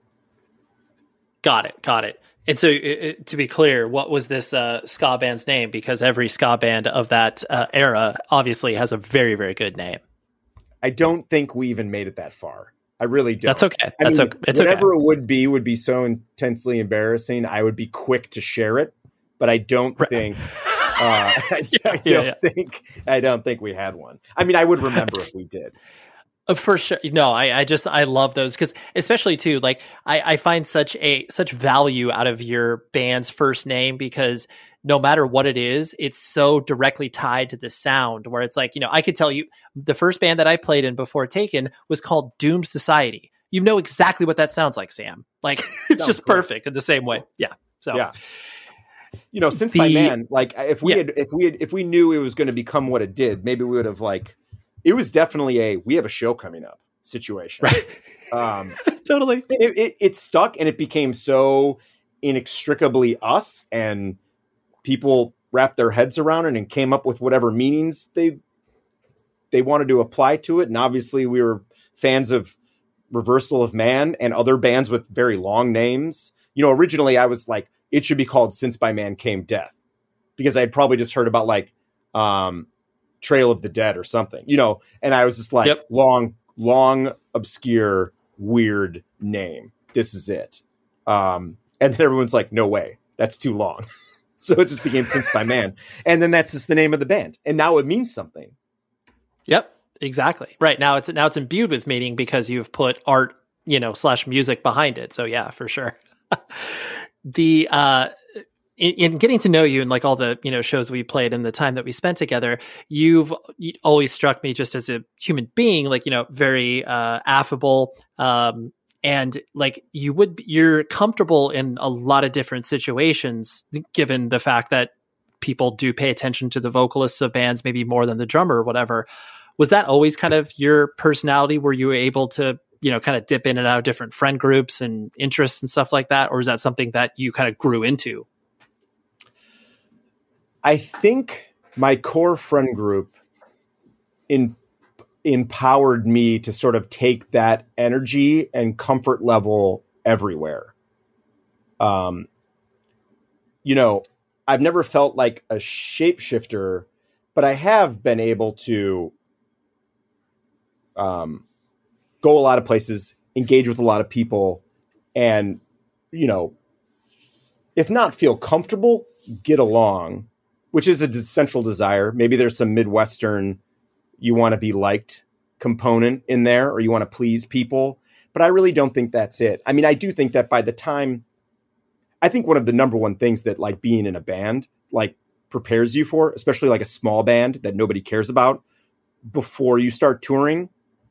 D: Got it. Got it. And so it, to be clear, what was this uh, ska band's name? Because every ska band of that uh, era obviously has a very, very good name.
E: I don't think we even made it that far. I really don't.
D: That's okay.
E: I
D: That's
E: mean,
D: okay. It's
E: whatever
D: okay.
E: it would be would be so intensely embarrassing. I would be quick to share it, but I don't
D: Right.
E: think. Uh, I,
D: Yeah,
E: I don't
D: yeah, yeah.
E: think. I don't think we had one. I mean, I would remember if we did.
D: Uh, For sure. No, I, I just, I love those because especially too, like I, I find such a, such value out of your band's first name, because no matter what it is, it's so directly tied to the sound, where it's like, you know, I could tell you the first band that I played in before Taken was called Doomed Society. You know exactly what that sounds like, Sam. Like it's
E: Sounds
D: just
E: great.
D: perfect in the same way. Yeah. So
E: Yeah. You know, Sense
D: The-
E: by Man, like if we
D: Yeah.
E: had, if we had, if we knew it was going to become what it did, maybe we would have like, it was definitely a, we have a show coming up situation.
D: Right.
E: Um,
D: totally.
E: it, it, it stuck, and it became so inextricably us, and people wrapped their heads around it and came up with whatever meanings they they wanted to apply to it. And obviously we were fans of Reversal of Man and other bands with very long names. You know, originally I was like, it should be called Since by Man Came Death, because I had probably just heard about like um, Trail of the Dead or something, you know, and I was just like,
D: Yep.
E: long, long, obscure, weird name. This is it. Um, and then everyone's like, no way, that's too long. So it just became Since by Man. And then that's just the name of the band. And now it means something.
D: Yep, exactly. Right. Now it's now it's imbued with meaning because you've put art, you know, slash music behind it. So yeah, for sure. the uh in, in getting to know you and like all the, you know, shows we played and the time that we spent together, you've always struck me just as a human being, like, you know, very uh affable, um and like you would, you're comfortable in a lot of different situations, given the fact that people do pay attention to the vocalists of bands, maybe more than the drummer or whatever. Was that always kind of your personality? Were you able to, you know, kind of dip in and out of different friend groups and interests and stuff like that? Or is that something that you kind of grew into?
E: I think my core friend group in, empowered me to sort of take that energy and comfort level everywhere. Um, you know, I've never felt like a shapeshifter, but I have been able to um, go a lot of places, engage with a lot of people, and, you know, if not feel comfortable, get along, which is a central desire. Maybe there's some Midwestern, you want to be liked component in there, or you want to please people. But I really don't think that's it. I mean, I do think that by the time, I think one of the number one things that like being in a band, like prepares you for, especially like a small band that nobody cares about before you start touring,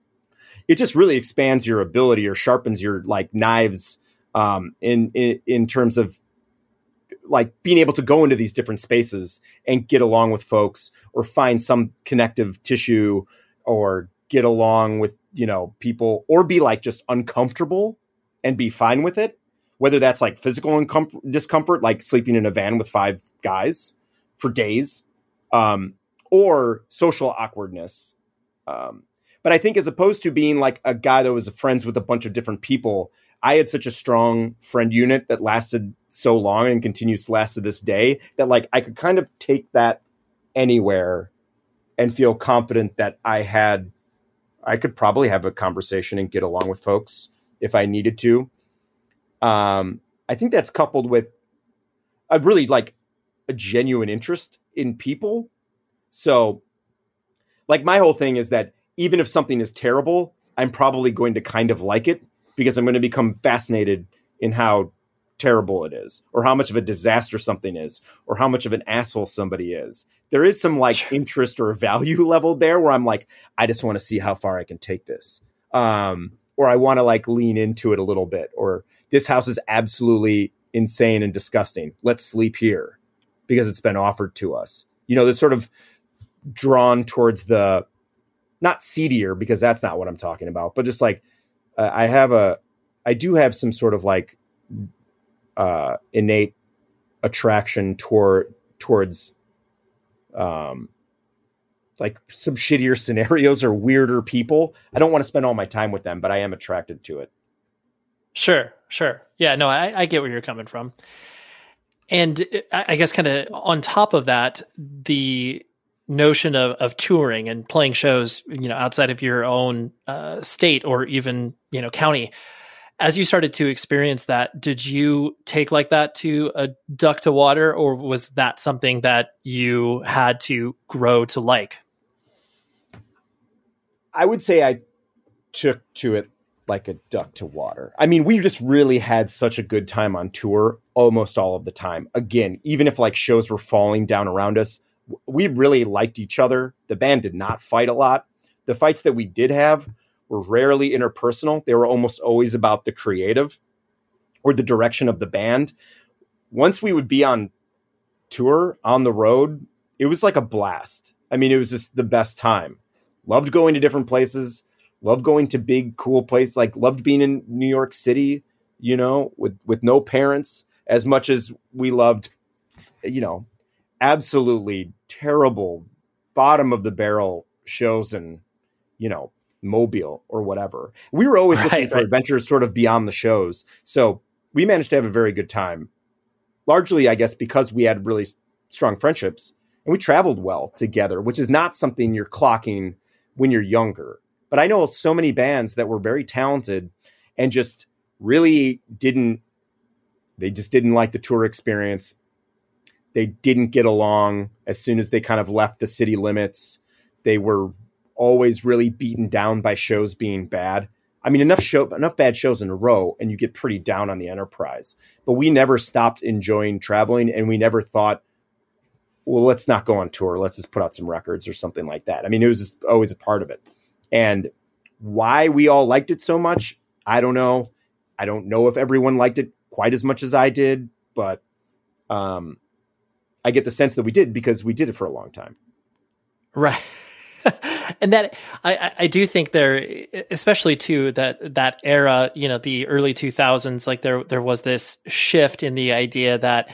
E: it just really expands your ability or sharpens your like knives um, in, in, in terms of like being able to go into these different spaces and get along with folks or find some connective tissue or get along with, you know, people or be like just uncomfortable and be fine with it. Whether that's like physical uncom- discomfort, like sleeping in a van with five guys for days, um, or social awkwardness. Um, but I think as opposed to being like a guy that was friends with a bunch of different people, I had such a strong friend unit that lasted so long and continues to last to this day that like I could kind of take that anywhere and feel confident that I had, I could probably have a conversation and get along with folks if I needed to. Um, I think that's coupled with a really like a genuine interest in people. So like my whole thing is that even if something is terrible, I'm probably going to kind of like it because I'm going to become fascinated in how terrible it is or how much of a disaster something is or how much of an asshole somebody is. There is some like interest or value level there where I'm like, I just want to see how far I can take this. Um, or I want to like lean into it a little bit, or this house is absolutely insane and disgusting. Let's sleep here because it's been offered to us. You know, there's sort of drawn towards the, not seedier because that's not what I'm talking about, but just like, uh, I have a, I do have some sort of like uh, innate attraction toward, towards um, like some shittier scenarios or weirder people. I don't want to spend all my time with them, but I am attracted to it.
D: Sure, sure. Yeah, no, I, I get where you're coming from. And I guess kind of on top of that, the notion of, of touring and playing shows, you know, outside of your own uh, state or even, you know, county, as you started to experience that, did you take like that to a duck to water, or was that something that you had to grow to like?
E: I would say I took to it like a duck to water. I mean, we just really had such a good time on tour almost all of the time. Again, even if like shows were falling down around us, we really liked each other. The band did not fight a lot. The fights that we did have were rarely interpersonal. They were almost always about the creative or the direction of the band. Once we would be on tour, on the road, it was like a blast. I mean, it was just the best time. Loved going to different places. Loved going to big, cool places. Like loved being in New York City, you know, with, with no parents, as much as we loved, you know, absolutely terrible bottom of the barrel shows in, you know, Mobile or whatever. We were always right, looking for right. adventures sort of beyond the shows. So we managed to have a very good time. Largely, I guess, because we had really strong friendships and we traveled well together, which is not something you're clocking when you're younger. But I know so many bands that were very talented and just really didn't, they just didn't like the tour experience. They didn't get along as soon as they kind of left the city limits. They were always really beaten down by shows being bad. I mean, enough show, enough bad shows in a row and you get pretty down on the enterprise. But we never stopped enjoying traveling, and we never thought, well, let's not go on tour. Let's just put out some records or something like that. I mean, it was just always a part of it. And why we all liked it so much, I don't know. I don't know if everyone liked it quite as much as I did, but um, I get the sense that we did because we did it for a long time.
D: Right. And that I, I do think there, especially too, that that era, you know, the early two thousands, like there there was this shift in the idea that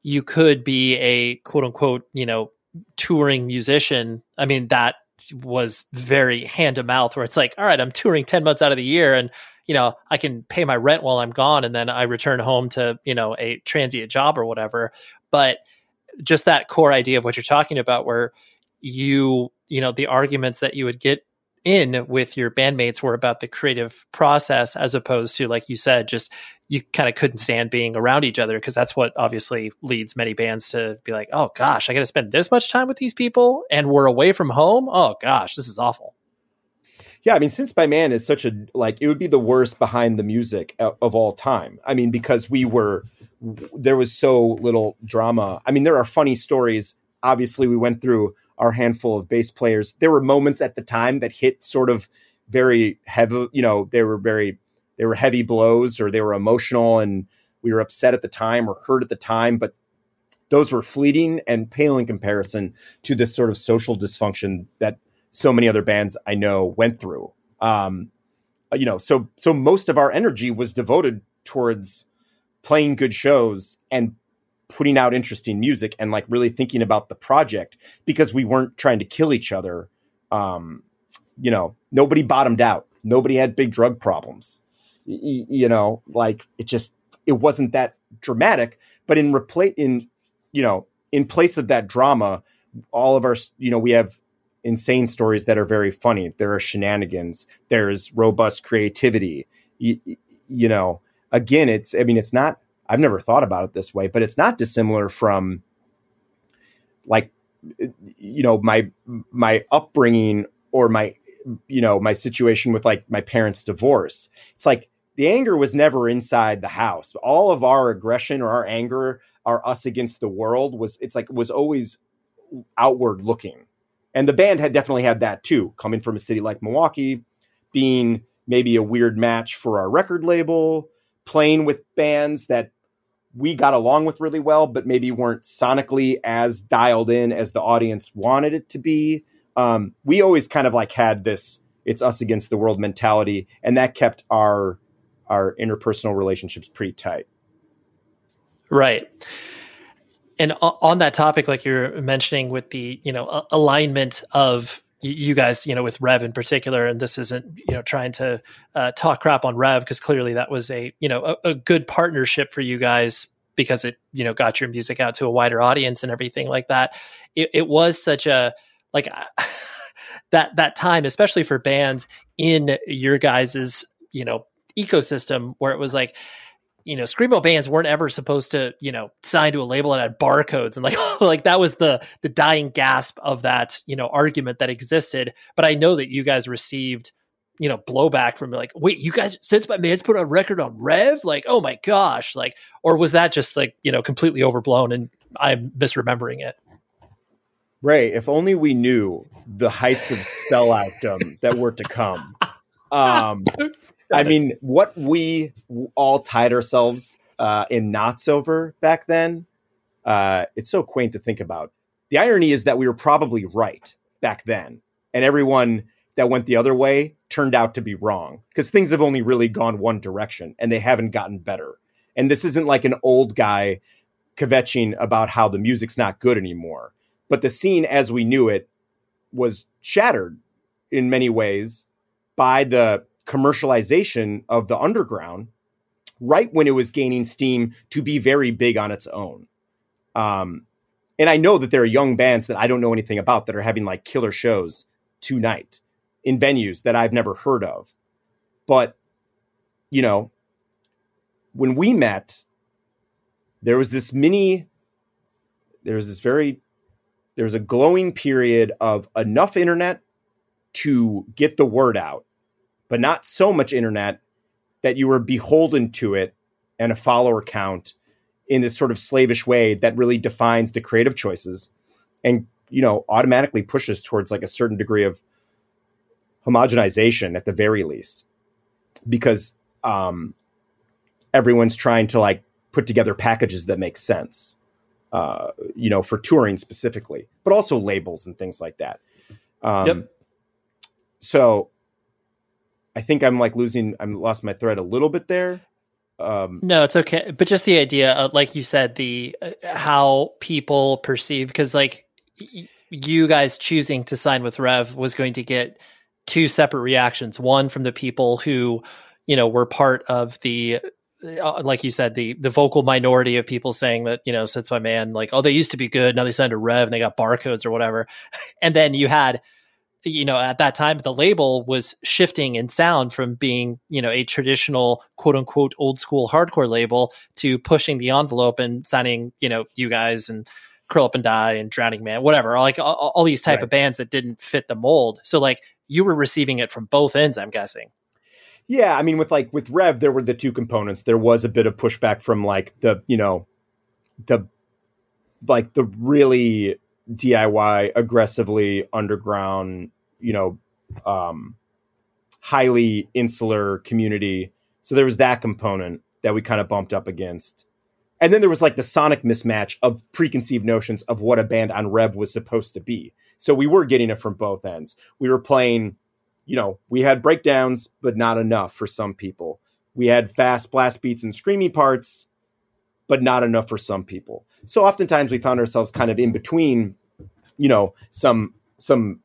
D: you could be a quote unquote, you know, touring musician. I mean, that was very hand to mouth where it's like, all right, I'm touring ten months out of the year and, you know, I can pay my rent while I'm gone. And then I return home to, you know, a transient job or whatever. But just that core idea of what you're talking about, where you, you know, the arguments that you would get in with your bandmates were about the creative process, as opposed to, like you said, just you kind of couldn't stand being around each other, because that's what obviously leads many bands to be like, oh gosh, I got to spend this much time with these people and we're away from home. Oh gosh, this is awful.
E: Yeah, I mean, Synths by Man is such a, like, it would be the worst behind the music of, of all time. I mean, because we were, there was so little drama. I mean, there are funny stories. Obviously, we went through our handful of bass players. There were moments at the time that hit sort of very heavy, you know, they were very, they were heavy blows, or they were emotional, and we were upset at the time or hurt at the time. But those were fleeting and pale in comparison to this sort of social dysfunction that so many other bands I know went through. Um, you know, so, so most of our energy was devoted towards playing good shows and putting out interesting music and like really thinking about the project, because we weren't trying to kill each other. Um, you know, nobody bottomed out. Nobody had big drug problems. Y- you know, like it just, it wasn't that dramatic, but in replace in, you know, in place of that drama, all of our, you know, we have insane stories that are very funny. There are shenanigans. There's robust creativity. You, you know, again, it's, I mean, it's not, I've never thought about it this way, but it's not dissimilar from like, you know, my, my upbringing or my, you know, my situation with like my parents' divorce. It's like the anger was never inside the house. All of our aggression or our anger, our us against the world was, it's like, was always outward looking. And the band had definitely had that too, coming from a city like Milwaukee, being maybe a weird match for our record label, playing with bands that we got along with really well, but maybe weren't sonically as dialed in as the audience wanted it to be. Um, we always kind of like had this, it's us against the world mentality. And that kept our, our interpersonal relationships pretty tight.
D: Right. And on that topic, like you're mentioning with the, you know, alignment of you guys, you know, with Rev in particular, and this isn't, you know, trying to uh, talk crap on Rev, because clearly that was a, you know, a, a good partnership for you guys, because it, you know, got your music out to a wider audience and everything like that. It, it was such a, like that, that time, especially for bands in your guys's, you know, ecosystem, where it was like, you know, screamo bands weren't ever supposed to, you know, sign to a label that had barcodes, and like, like that was the, the dying gasp of that, you know, argument that existed. But I know that you guys received, you know, blowback from like, wait, you guys, Synths by Man's put a record on Rev? Like, oh my gosh. Like, or was that just like, you know, completely overblown and I'm misremembering it?
E: Ray, if only we knew the heights of selloutdom that were to come. Um, I mean, what we all tied ourselves uh, in knots over back then, uh, it's so quaint to think about. The irony is that we were probably right back then, and everyone that went the other way turned out to be wrong, because things have only really gone one direction and they haven't gotten better. And this isn't like an old guy kvetching about how the music's not good anymore. But the scene as we knew it was shattered in many ways by the commercialization of the underground right when it was gaining steam to be very big on its own. Um, and I know that there are young bands that I don't know anything about that are having like killer shows tonight in venues that I've never heard of. But, you know, when we met, there was this mini, there was this very, there was a glowing period of enough internet to get the word out, but not so much internet that you were beholden to it and a follower count in this sort of slavish way that really defines the creative choices and, you know, automatically pushes towards like a certain degree of homogenization at the very least, because um, everyone's trying to like put together packages that make sense, uh, you know, for touring specifically, but also labels and things like that. Um, yep. So I think I'm like losing, I'm lost my thread a little bit there. Um,
D: no, it's okay. But just the idea of, like you said, the uh, how people perceive, because like y- you guys choosing to sign with Rev was going to get two separate reactions. One from the people who, you know, were part of the, uh, like you said, the the vocal minority of people saying that, you know, since my man, like, oh, they used to be good, now they signed to Rev and they got barcodes or whatever. And then you had, you know, at that time, the label was shifting in sound from being, you know, a traditional quote unquote old school hardcore label to pushing the envelope and signing, you know, you guys and Curl Up and Die and Drowning Man, whatever, like all, all these type right. of bands that didn't fit the mold. So like you were receiving it from both ends, I'm guessing.
E: Yeah. I mean, with like with Rev, there were the two components. There was a bit of pushback from like the, you know, the, like the really D I Y, aggressively underground, you know, um, highly insular community. So there was that component that we kind of bumped up against. And then there was like the sonic mismatch of preconceived notions of what a band on Rev was supposed to be. So we were getting it from both ends. We were playing, you know, we had breakdowns, but not enough for some people. We had fast blast beats and screamy parts, but not enough for some people. So oftentimes we found ourselves kind of in between, you know, some, some,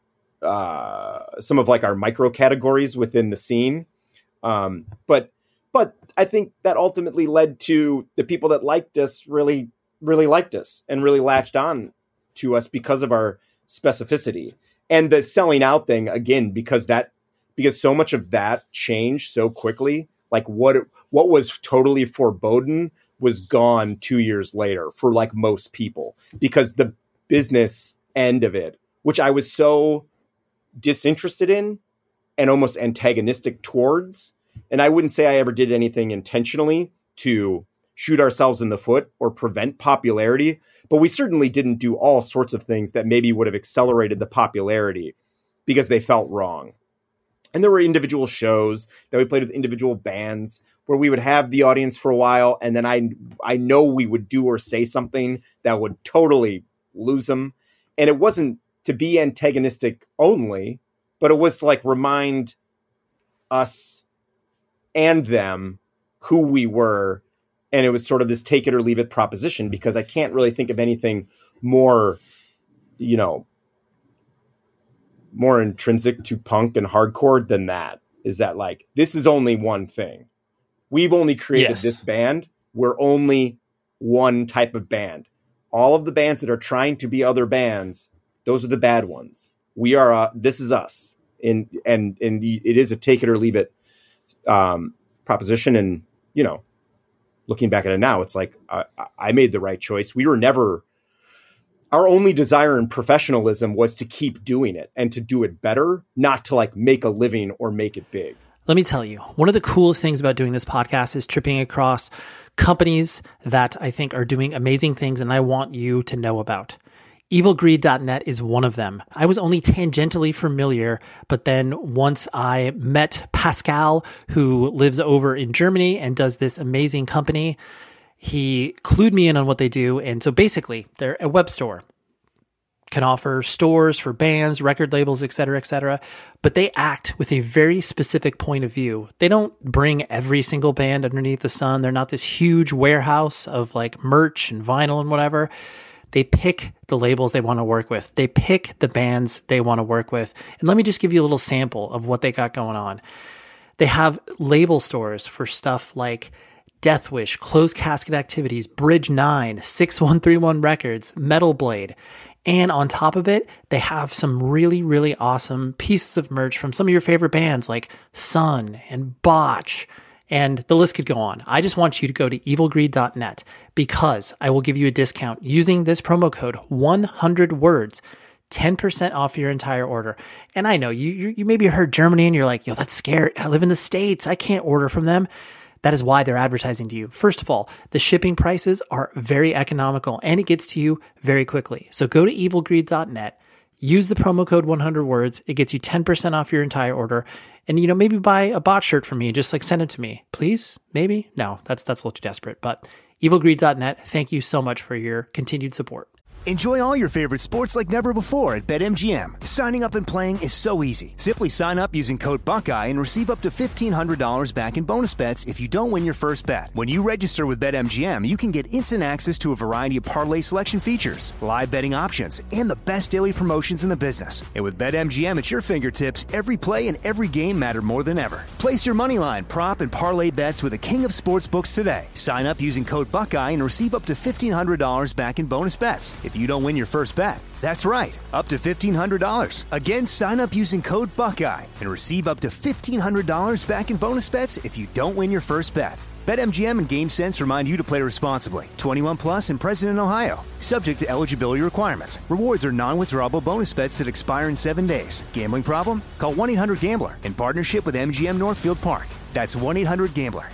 E: uh, some of like our micro categories within the scene. Um, but, but I think that ultimately led to the people that liked us really, really liked us and really latched on to us because of our specificity and the selling out thing again, because that, because so much of that changed so quickly. Like what, what was totally foreboding was gone two years later for like most people, because the business end of it, which I was so disinterested in and almost antagonistic towards. And I wouldn't say I ever did anything intentionally to shoot ourselves in the foot or prevent popularity, but we certainly didn't do all sorts of things that maybe would have accelerated the popularity because they felt wrong. And there were individual shows that we played with individual bands where we would have the audience for a while. And then I, I know we would do or say something that would totally lose them. And it wasn't to be antagonistic only, but it was to like remind us and them who we were. And it was sort of this take it or leave it proposition, because I can't really think of anything more, you know, more intrinsic to punk and hardcore than that. Is that like, this is only one thing. We've only created
D: yes.
E: this band. We're only one type of band. All of the bands that are trying to be other bands, those are the bad ones. We are, uh, this is us. And, and, and it is a take it or leave it um, proposition. And, you know, looking back at it now, it's like, I, I made the right choice. We were never, our only desire in professionalism was to keep doing it and to do it better, not to like make a living or make it big.
D: Let me tell you, one of the coolest things about doing this podcast is tripping across companies that I think are doing amazing things and I want you to know about. Evil Greed dot net is one of them. I was only tangentially familiar, but then once I met Pascal, who lives over in Germany and does this amazing company, he clued me in on what they do. And so basically, they're a web store. Can offer stores for bands, record labels, et cetera, et cetera. But they act with a very specific point of view. They don't bring every single band underneath the sun. They're not this huge warehouse of like merch and vinyl and whatever. They pick the labels they want to work with. They pick the bands they want to work with. And let me just give you a little sample of what they got going on. They have label stores for stuff like Deathwish, Closed Casket Activities, Bridge nine, six one three one Records, Metal Blade. And on top of it, they have some really, really awesome pieces of merch from some of your favorite bands like Sun and Botch, and the list could go on. I just want you to go to evil greed dot net because I will give you a discount using this promo code one hundred words, ten percent off your entire order. And I know you, you, you maybe heard Germany and you're like, yo, that's scary. I live in the States. I can't order from them. That is why they're advertising to you. First of all, the shipping prices are very economical and it gets to you very quickly. So go to evil greed dot net, use the promo code one hundred words. It gets you ten percent off your entire order. And, you know, maybe buy a bot shirt from me and just like send it to me. Please? Maybe? No, that's, that's a little too desperate. But evil greed dot net, thank you so much for your continued support.
A: Enjoy all your favorite sports like never before at BetMGM. Signing up and playing is so easy. Simply sign up using code Buckeye and receive up to fifteen hundred dollars back in bonus bets if you don't win your first bet. When you register with BetMGM, you can get instant access to a variety of parlay selection features, live betting options, and the best daily promotions in the business. And with BetMGM at your fingertips, every play and every game matter more than ever. Place your moneyline, prop, and parlay bets with the king of sportsbooks today. Sign up using code Buckeye and receive up to fifteen hundred dollars back in bonus bets if you don't win your first bet. That's right, up to fifteen hundred dollars. Again, sign up using code Buckeye and receive up to fifteen hundred dollars back in bonus bets if you don't win your first bet. BetMGM and GameSense remind you to play responsibly. twenty-one plus and present in Ohio. Subject to eligibility requirements. Rewards are non-withdrawable bonus bets that expire in seven days. Gambling problem? Call one eight hundred gambler in partnership with M G M Northfield Park. That's one eight hundred gambler.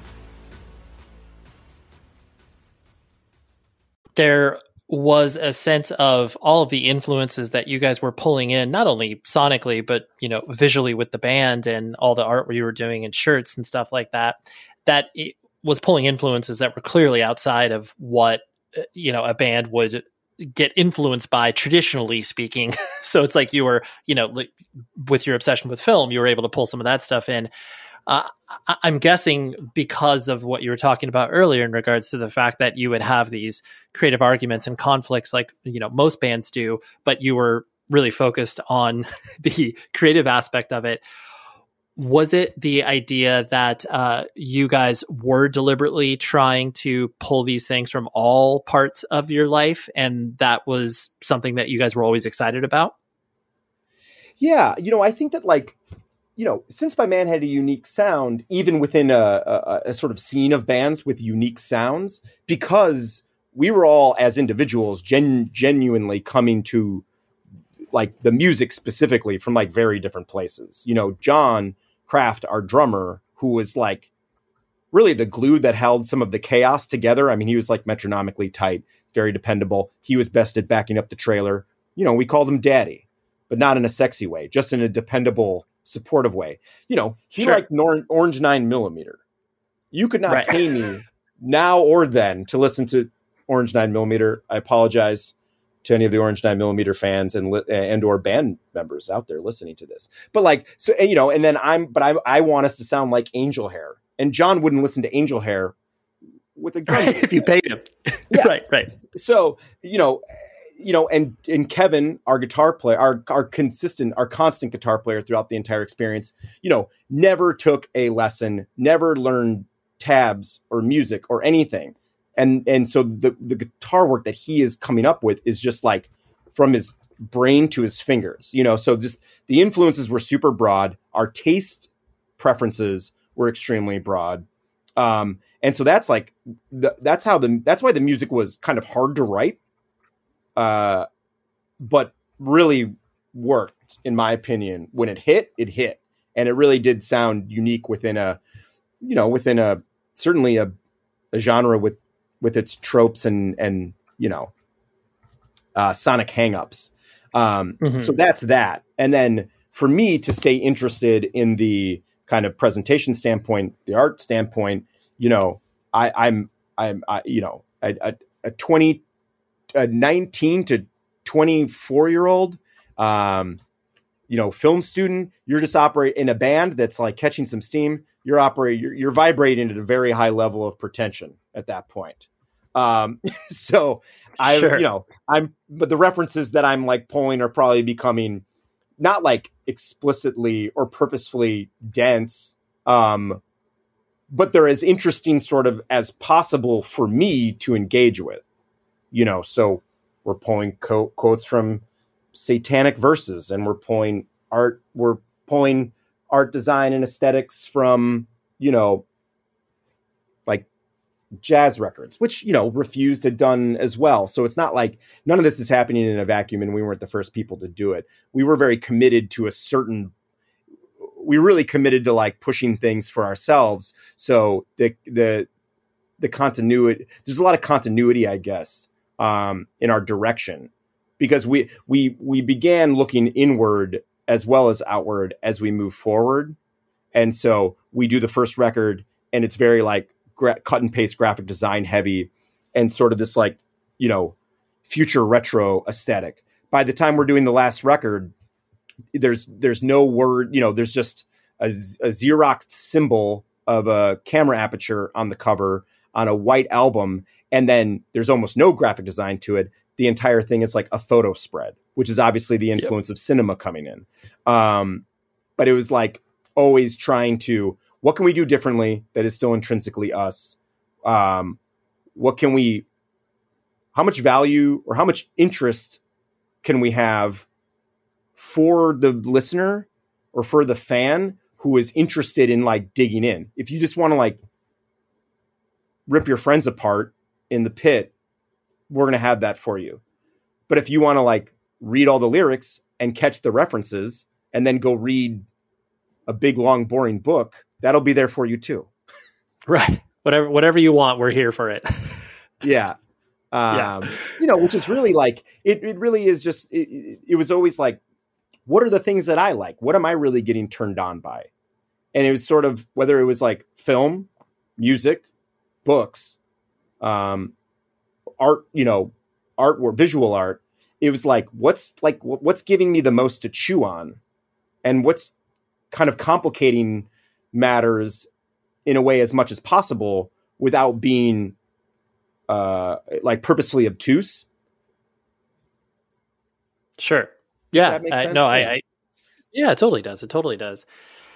D: There was a sense of all of the influences that you guys were pulling in, not only sonically, but, you know, visually with the band and all the art you were doing and shirts and stuff like that, that it was pulling influences that were clearly outside of what, you know, a band would get influenced by, traditionally speaking. So it's like you were, you know, like, with your obsession with film, you were able to pull some of that stuff in. Uh, I'm guessing because of what you were talking about earlier in regards to the fact that you would have these creative arguments and conflicts like, you know, most bands do, but you were really focused on the creative aspect of it. Was it the idea that uh, you guys were deliberately trying to pull these things from all parts of your life, and that was something that you guys were always excited about?
E: Yeah, you know, I think that, like, you know, since my man had a unique sound, even within a, a, a sort of scene of bands with unique sounds, because we were all, as individuals, gen- genuinely coming to, like, the music specifically from, like, very different places. You know, John Kraft, our drummer, who was, like, really the glue that held some of the chaos together. I mean, he was, like, metronomically tight, very dependable. He was best at backing up the trailer. You know, we called him Daddy, but not in a sexy way, just in a dependable, supportive way. You know, he
D: Sure.
E: liked Nor- Orange nine millimeter. You could not
D: Right.
E: pay me now or then to listen to Orange nine millimeter. I apologize to any of the Orange nine millimeter fans and li- and or band members out there listening to this. But like, so, and, you know, and then I'm, but I, I want us to sound like Angel Hair, and John wouldn't listen to Angel Hair with a drum.
D: If you paid him.
E: Yeah.
D: Right, right.
E: So, you know, you know, and, and Kevin, our guitar player, our, our consistent, our constant guitar player throughout the entire experience, you know, never took a lesson, never learned tabs or music or anything. And, and so the, the guitar work that he is coming up with is just like from his brain to his fingers, you know, so just the influences were super broad. Our taste preferences were extremely broad. Um, and so that's like, the, that's how the, that's why the music was kind of hard to write. Uh, but really worked, in my opinion. When it hit, it hit, and it really did sound unique within a, you know, within a certainly a, a genre with with its tropes and and you know, uh, sonic hangups. Um,
D: Mm-hmm.
E: So that's that. And then for me to stay interested in the kind of presentation standpoint, the art standpoint, you know, I, I'm I'm I, you know a, a, a twenty. A nineteen to twenty-four year old, um, you know, film student, you're just operating in a band that's like catching some steam. You're operating, you're, you're vibrating at a very high level of pretension at that point. Um, so I,
D: Sure.
E: you know, I'm, but the references that I'm like pulling are probably becoming not like explicitly or purposefully dense, um, but they're as interesting sort of as possible for me to engage with. You know, so we're pulling co- quotes from Satanic Verses, and we're pulling art, we're pulling art design and aesthetics from, you know, like jazz records, which, you know, Refused had done as well. So it's not like none of this is happening in a vacuum and we weren't the first people to do it. We were very committed to a certain, we really committed to like pushing things for ourselves. So the, the, the continuity, there's a lot of continuity, I guess, um, in our direction, because we, we, we began looking inward as well as outward as we move forward. And so we do the first record and it's very like gra- cut and paste graphic design heavy and sort of this like, you know, future retro aesthetic. By the time we're doing the last record, there's there's no word, you know, there's just a, a Xerox symbol of a camera aperture on the cover on a white album, and then there's almost no graphic design to it. The entire thing is like a photo spread, which is obviously the influence yep. of cinema coming in. Um, but it was like always trying to, what can we do differently that is still intrinsically us? Um, what can we, how much value or how much interest can we have for the listener or for the fan who is interested in like digging in? If you just want to like rip your friends apart in the pit, we're going to have that for you. But if you want to like read all the lyrics and catch the references and then go read a big, long, boring book, that'll be there for you too.
F: Right. Whatever, whatever you want, we're here for it.
E: yeah. Um, yeah. You know, which is really like, it, it really is just, it, it, it was always like, what are the things that I like? What am I really getting turned on by? And it was sort of, whether it was like film, music, books, um, art, you know, art or visual art, it was like, what's like, what's giving me the most to chew on, and what's kind of complicating matters in a way as much as possible without being uh, like purposefully obtuse.
F: Sure. Yeah. I, no, I, I, yeah, it totally does. It totally does.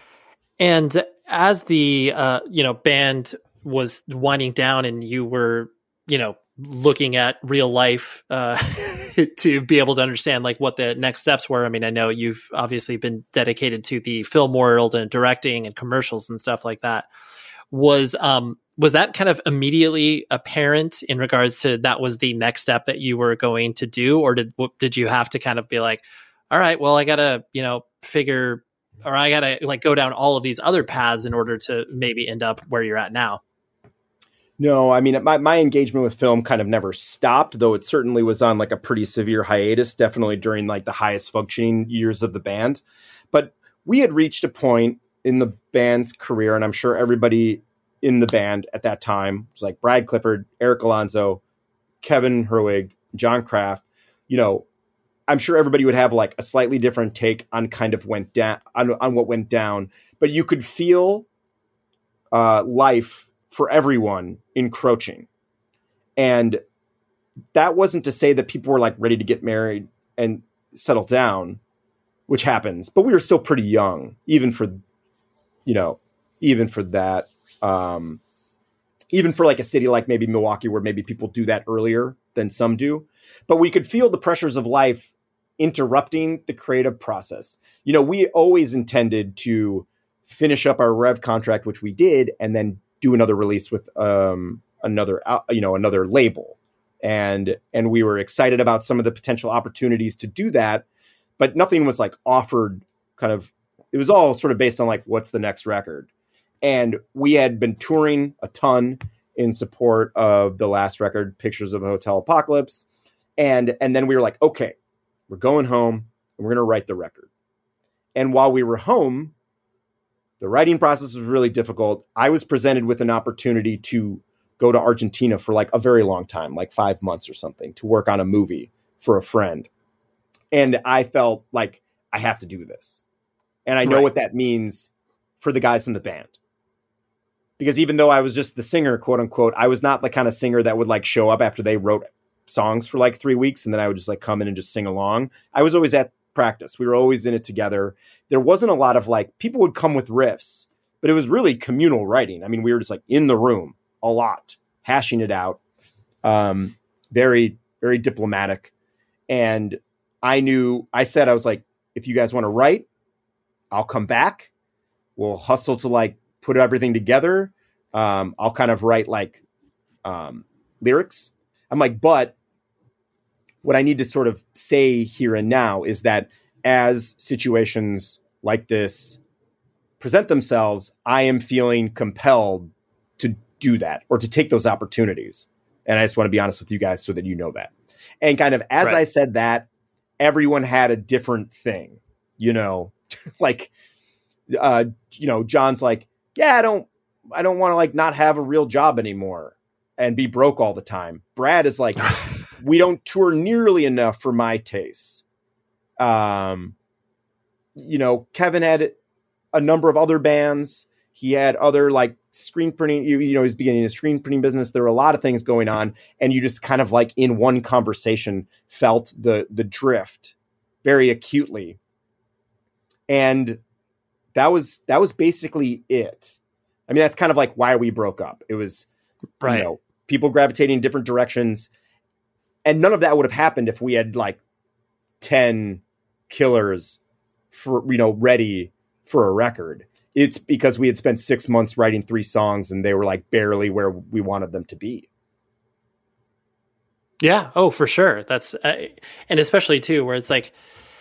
F: And as the, uh, you know, band was winding down and you were, you know, looking at real life uh, to be able to understand like what the next steps were. I mean, I know you've obviously been dedicated to the film world and directing and commercials and stuff like that. Was um was that kind of immediately apparent in regards to that was the next step that you were going to do, or did did you have to kind of be like, all right, well, I gotta you know figure, or I gotta like go down all of these other paths in order to maybe end up where you're at now?
E: No, I mean, my, my engagement with film kind of never stopped, though it certainly was on like a pretty severe hiatus, definitely during like the highest functioning years of the band. But we had reached a point in the band's career, and I'm sure everybody in the band at that time was like Brad Clifford, Eric Alonso, Kevin Herwig, John Kraft. You know, I'm sure everybody would have like a slightly different take on kind of went down on, on what went down, but you could feel uh, life for everyone encroaching. And that wasn't to say that people were like ready to get married and settle down, which happens, but we were still pretty young, even for, you know, even for that, um, even for like a city like maybe Milwaukee, where maybe people do that earlier than some do, but we could feel the pressures of life interrupting the creative process. You know, we always intended to finish up our Rev contract, which we did, and then do another release with um, another, you know, another label. And, and we were excited about some of the potential opportunities to do that, but nothing was like offered kind of, it was all sort of based on like, what's the next record? And we had been touring a ton in support of the last record, Pictures of a Hotel Apocalypse. And, and then we were like, okay, we're going home and we're going to write the record. And while we were home, the writing process was really difficult. I was presented with an opportunity to go to Argentina for like a very long time, like five months or something, to work on a movie for a friend. And I felt like I have to do this. And I know right. what that means for the guys in the band. Because even though I was just the singer, quote unquote, I was not the kind of singer that would like show up after they wrote songs for like three weeks and then I would just like come in and just sing along. I was always at practice. We were always in it together. There wasn't a lot of like, people would come with riffs, but it was really communal writing. I mean, we were just like in the room a lot, hashing it out. Um, very, very diplomatic. And I knew, I said, I was like, if you guys want to write, I'll come back. We'll hustle to like put everything together. Um, I'll kind of write like um, lyrics. I'm like, but what I need to sort of say here and now is that as situations like this present themselves, I am feeling compelled to do that or to take those opportunities. And I just want to be honest with you guys so that you know that. And kind of as right. I said that, everyone had a different thing, you know, like, uh, you know, John's like, yeah, I don't, I don't want to like not have a real job anymore and be broke all the time. Brad is like, we don't tour nearly enough for my tastes. Um, you know, Kevin had a number of other bands. He had other like screen printing, you, you know, he's beginning a screen printing business. There were a lot of things going on, and you just kind of like in one conversation felt the, the drift very acutely. And that was, that was basically it. I mean, that's kind of like why we broke up. It was, right. you know, people gravitating in different directions. And none of that would have happened if we had like ten killers for, you know, ready for a record. It's because we had spent six months writing three songs and they were like barely where we wanted them to be.
F: Yeah. Oh, for sure. That's, uh, and especially too, where it's like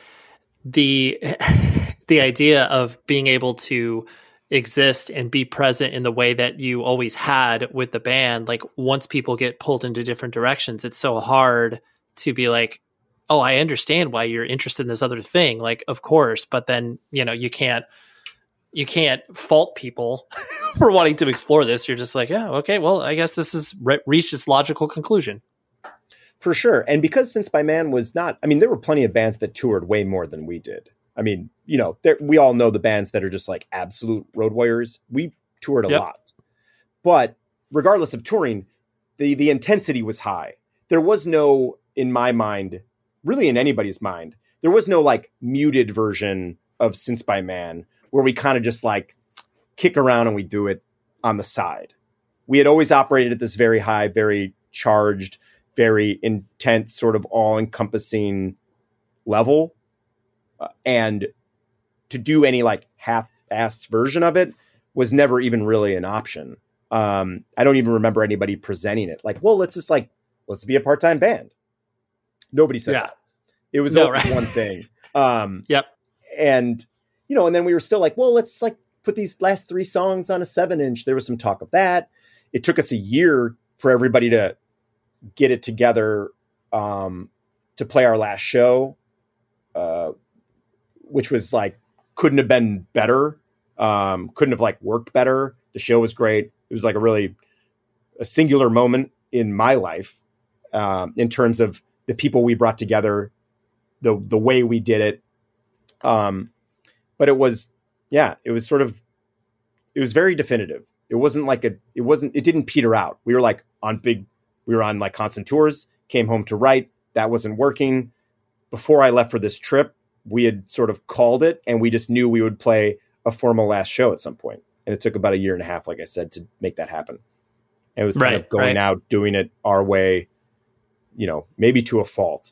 F: the, the idea of being able to exist and be present in the way that you always had with the band. Like once people get pulled into different directions, it's so hard to be like, oh, I understand why you're interested in this other thing. Like, of course, but then, you know, you can't, you can't fault people for wanting to explore this. You're just like, yeah, okay, well, I guess this has re- reached its logical conclusion.
E: For sure. And because Since by Man was not, I mean, there were plenty of bands that toured way more than we did. I mean, you know, we all know the bands that are just like absolute road warriors. We toured a yep. lot. But regardless of touring, the the intensity was high. There was no, in my mind, really in anybody's mind, there was no like muted version of Since by Man where we kind of just like kick around and we do it on the side. We had always operated at this very high, very charged, very intense, sort of all-encompassing level. Uh, and to do any like half-assed version of it was never even really an option. Um, I don't even remember anybody presenting it. Like, well, let's just like, let's be a part-time band. Nobody said yeah. that. It was no, right. one thing. Um,
F: yep.
E: And, you know, and then we were still like, well, let's like put these last three songs on a seven inch. There was some talk of that. It took us a year for everybody to get it together um, to play our last show. Uh, which was like, couldn't have been better. Um, couldn't have like worked better. The show was great. It was like a really a singular moment in my life um, in terms of the people we brought together, the, the way we did it. Um, but it was, yeah, it was sort of, it was very definitive. It wasn't like a, it wasn't, it didn't peter out. We were like on big, we were on like constant tours, came home to write. That wasn't working. Before I left for this trip, we had sort of called it and we just knew we would play a formal last show at some point. And it took about a year and a half, like I said, to make that happen. And it was kind right, of going right. out, doing it our way, you know, maybe to a fault.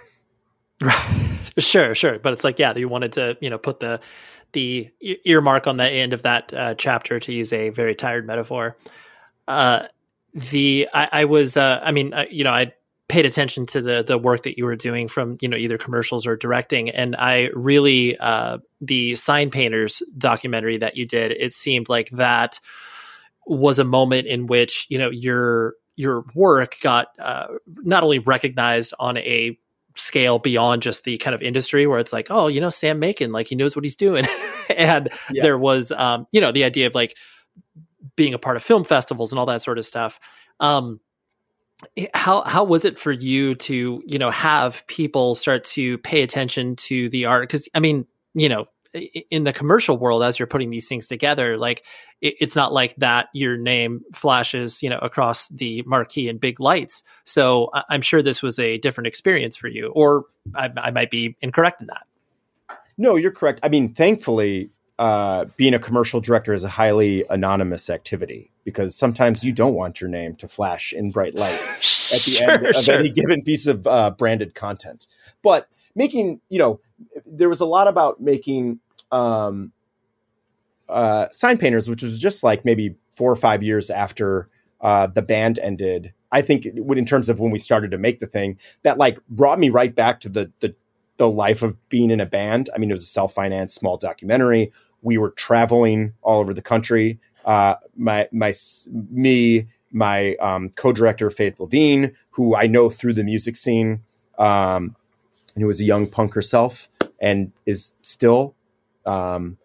F: Sure, sure. But it's like, yeah, you wanted to, you know, put the, the earmark on the end of that uh, chapter, to use a very tired metaphor. Uh, the, I, I was, uh, I mean, uh, you know, I paid attention to the the work that you were doing from, you know, either commercials or directing. And I really, uh, the Sign Painters documentary that you did, it seemed like that was a moment in which, you know, your, your work got uh, not only recognized on a scale beyond just the kind of industry where it's like, oh, you know, Sam Macon, like he knows what he's doing. and yeah. there was, um, you know, the idea of like being a part of film festivals and all that sort of stuff. Um, How how was it for you to, you know, have people start to pay attention to the art? Because, I mean, you know, in the commercial world, as you're putting these things together, like it, it's not like that your name flashes, you know, across the marquee in big lights. So I'm sure this was a different experience for you, or I, I might be incorrect in that.
E: No, you're correct. I mean, thankfully, uh, being a commercial director is a highly anonymous activity, because sometimes you don't want your name to flash in bright lights at the sure, end of sure. any given piece of uh, branded content. But making, you know, there was a lot about making um, uh, Sign Painters, which was just like maybe four or five years after uh, the band ended. I think it would, in terms of when we started to make the thing, that like brought me right back to the the the life of being in a band. I mean, it was a self-financed small documentary. We were traveling all over the country. Uh, my, my, me, my um, co-director, Faith Levine, who I know through the music scene, um, and who was a young punk herself and is still, um,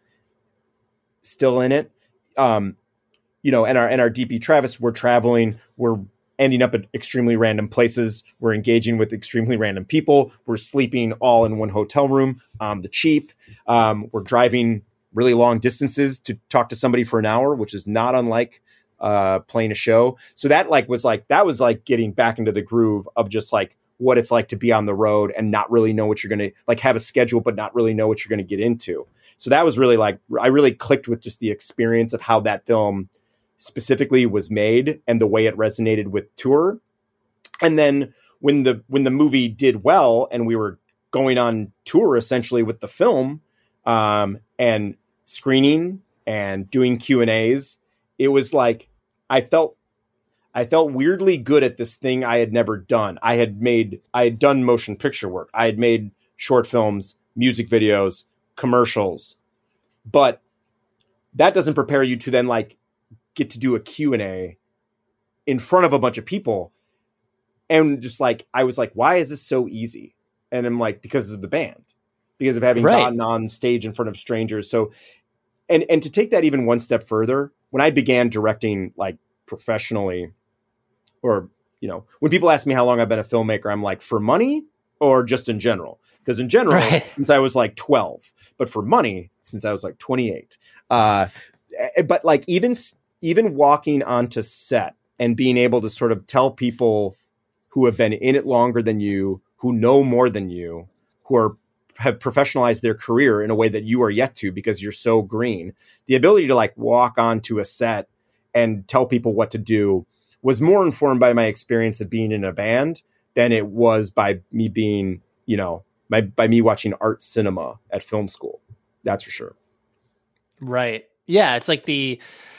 E: still in it. Um, you know, and our, and our D P Travis, we're traveling, we're ending up at extremely random places. We're engaging with extremely random people. We're sleeping all in one hotel room on the cheap. Um, we're driving really long distances to talk to somebody for an hour, which is not unlike uh, playing a show. So that like was like, that was like getting back into the groove of just like what it's like to be on the road and not really know what you're going to like have a schedule, but not really know what you're going to get into. So that was really like, I really clicked with just the experience of how that film specifically was made and the way it resonated with tour. And then when the, when the movie did well and we were going on tour essentially with the film um, and screening and doing Q and A's, it was like, I felt, I felt weirdly good at this thing I had never done. I had made, I had done motion picture work. I had made short films, music videos, commercials, but that doesn't prepare you to then like get to do a Q and A in front of a bunch of people. And just like, I was like, why is this so easy? And I'm like, because of the band, because of having right. gotten on stage in front of strangers. So, and, and to take that even one step further, when I began directing like professionally, or, you know, when people ask me how long I've been a filmmaker, I'm like, for money or just in general? Because in general, right. since I was like twelve, but for money, since I was like twenty-eight. Uh, but like even, even walking onto set and being able to sort of tell people who have been in it longer than you, who know more than you, who are have professionalized their career in a way that you are yet to because you're so green. The ability to like walk onto a set and tell people what to do was more informed by my experience of being in a band than it was by me being, you know, my, by me watching art cinema at film school. That's for sure.
F: Right. Yeah. It's like the,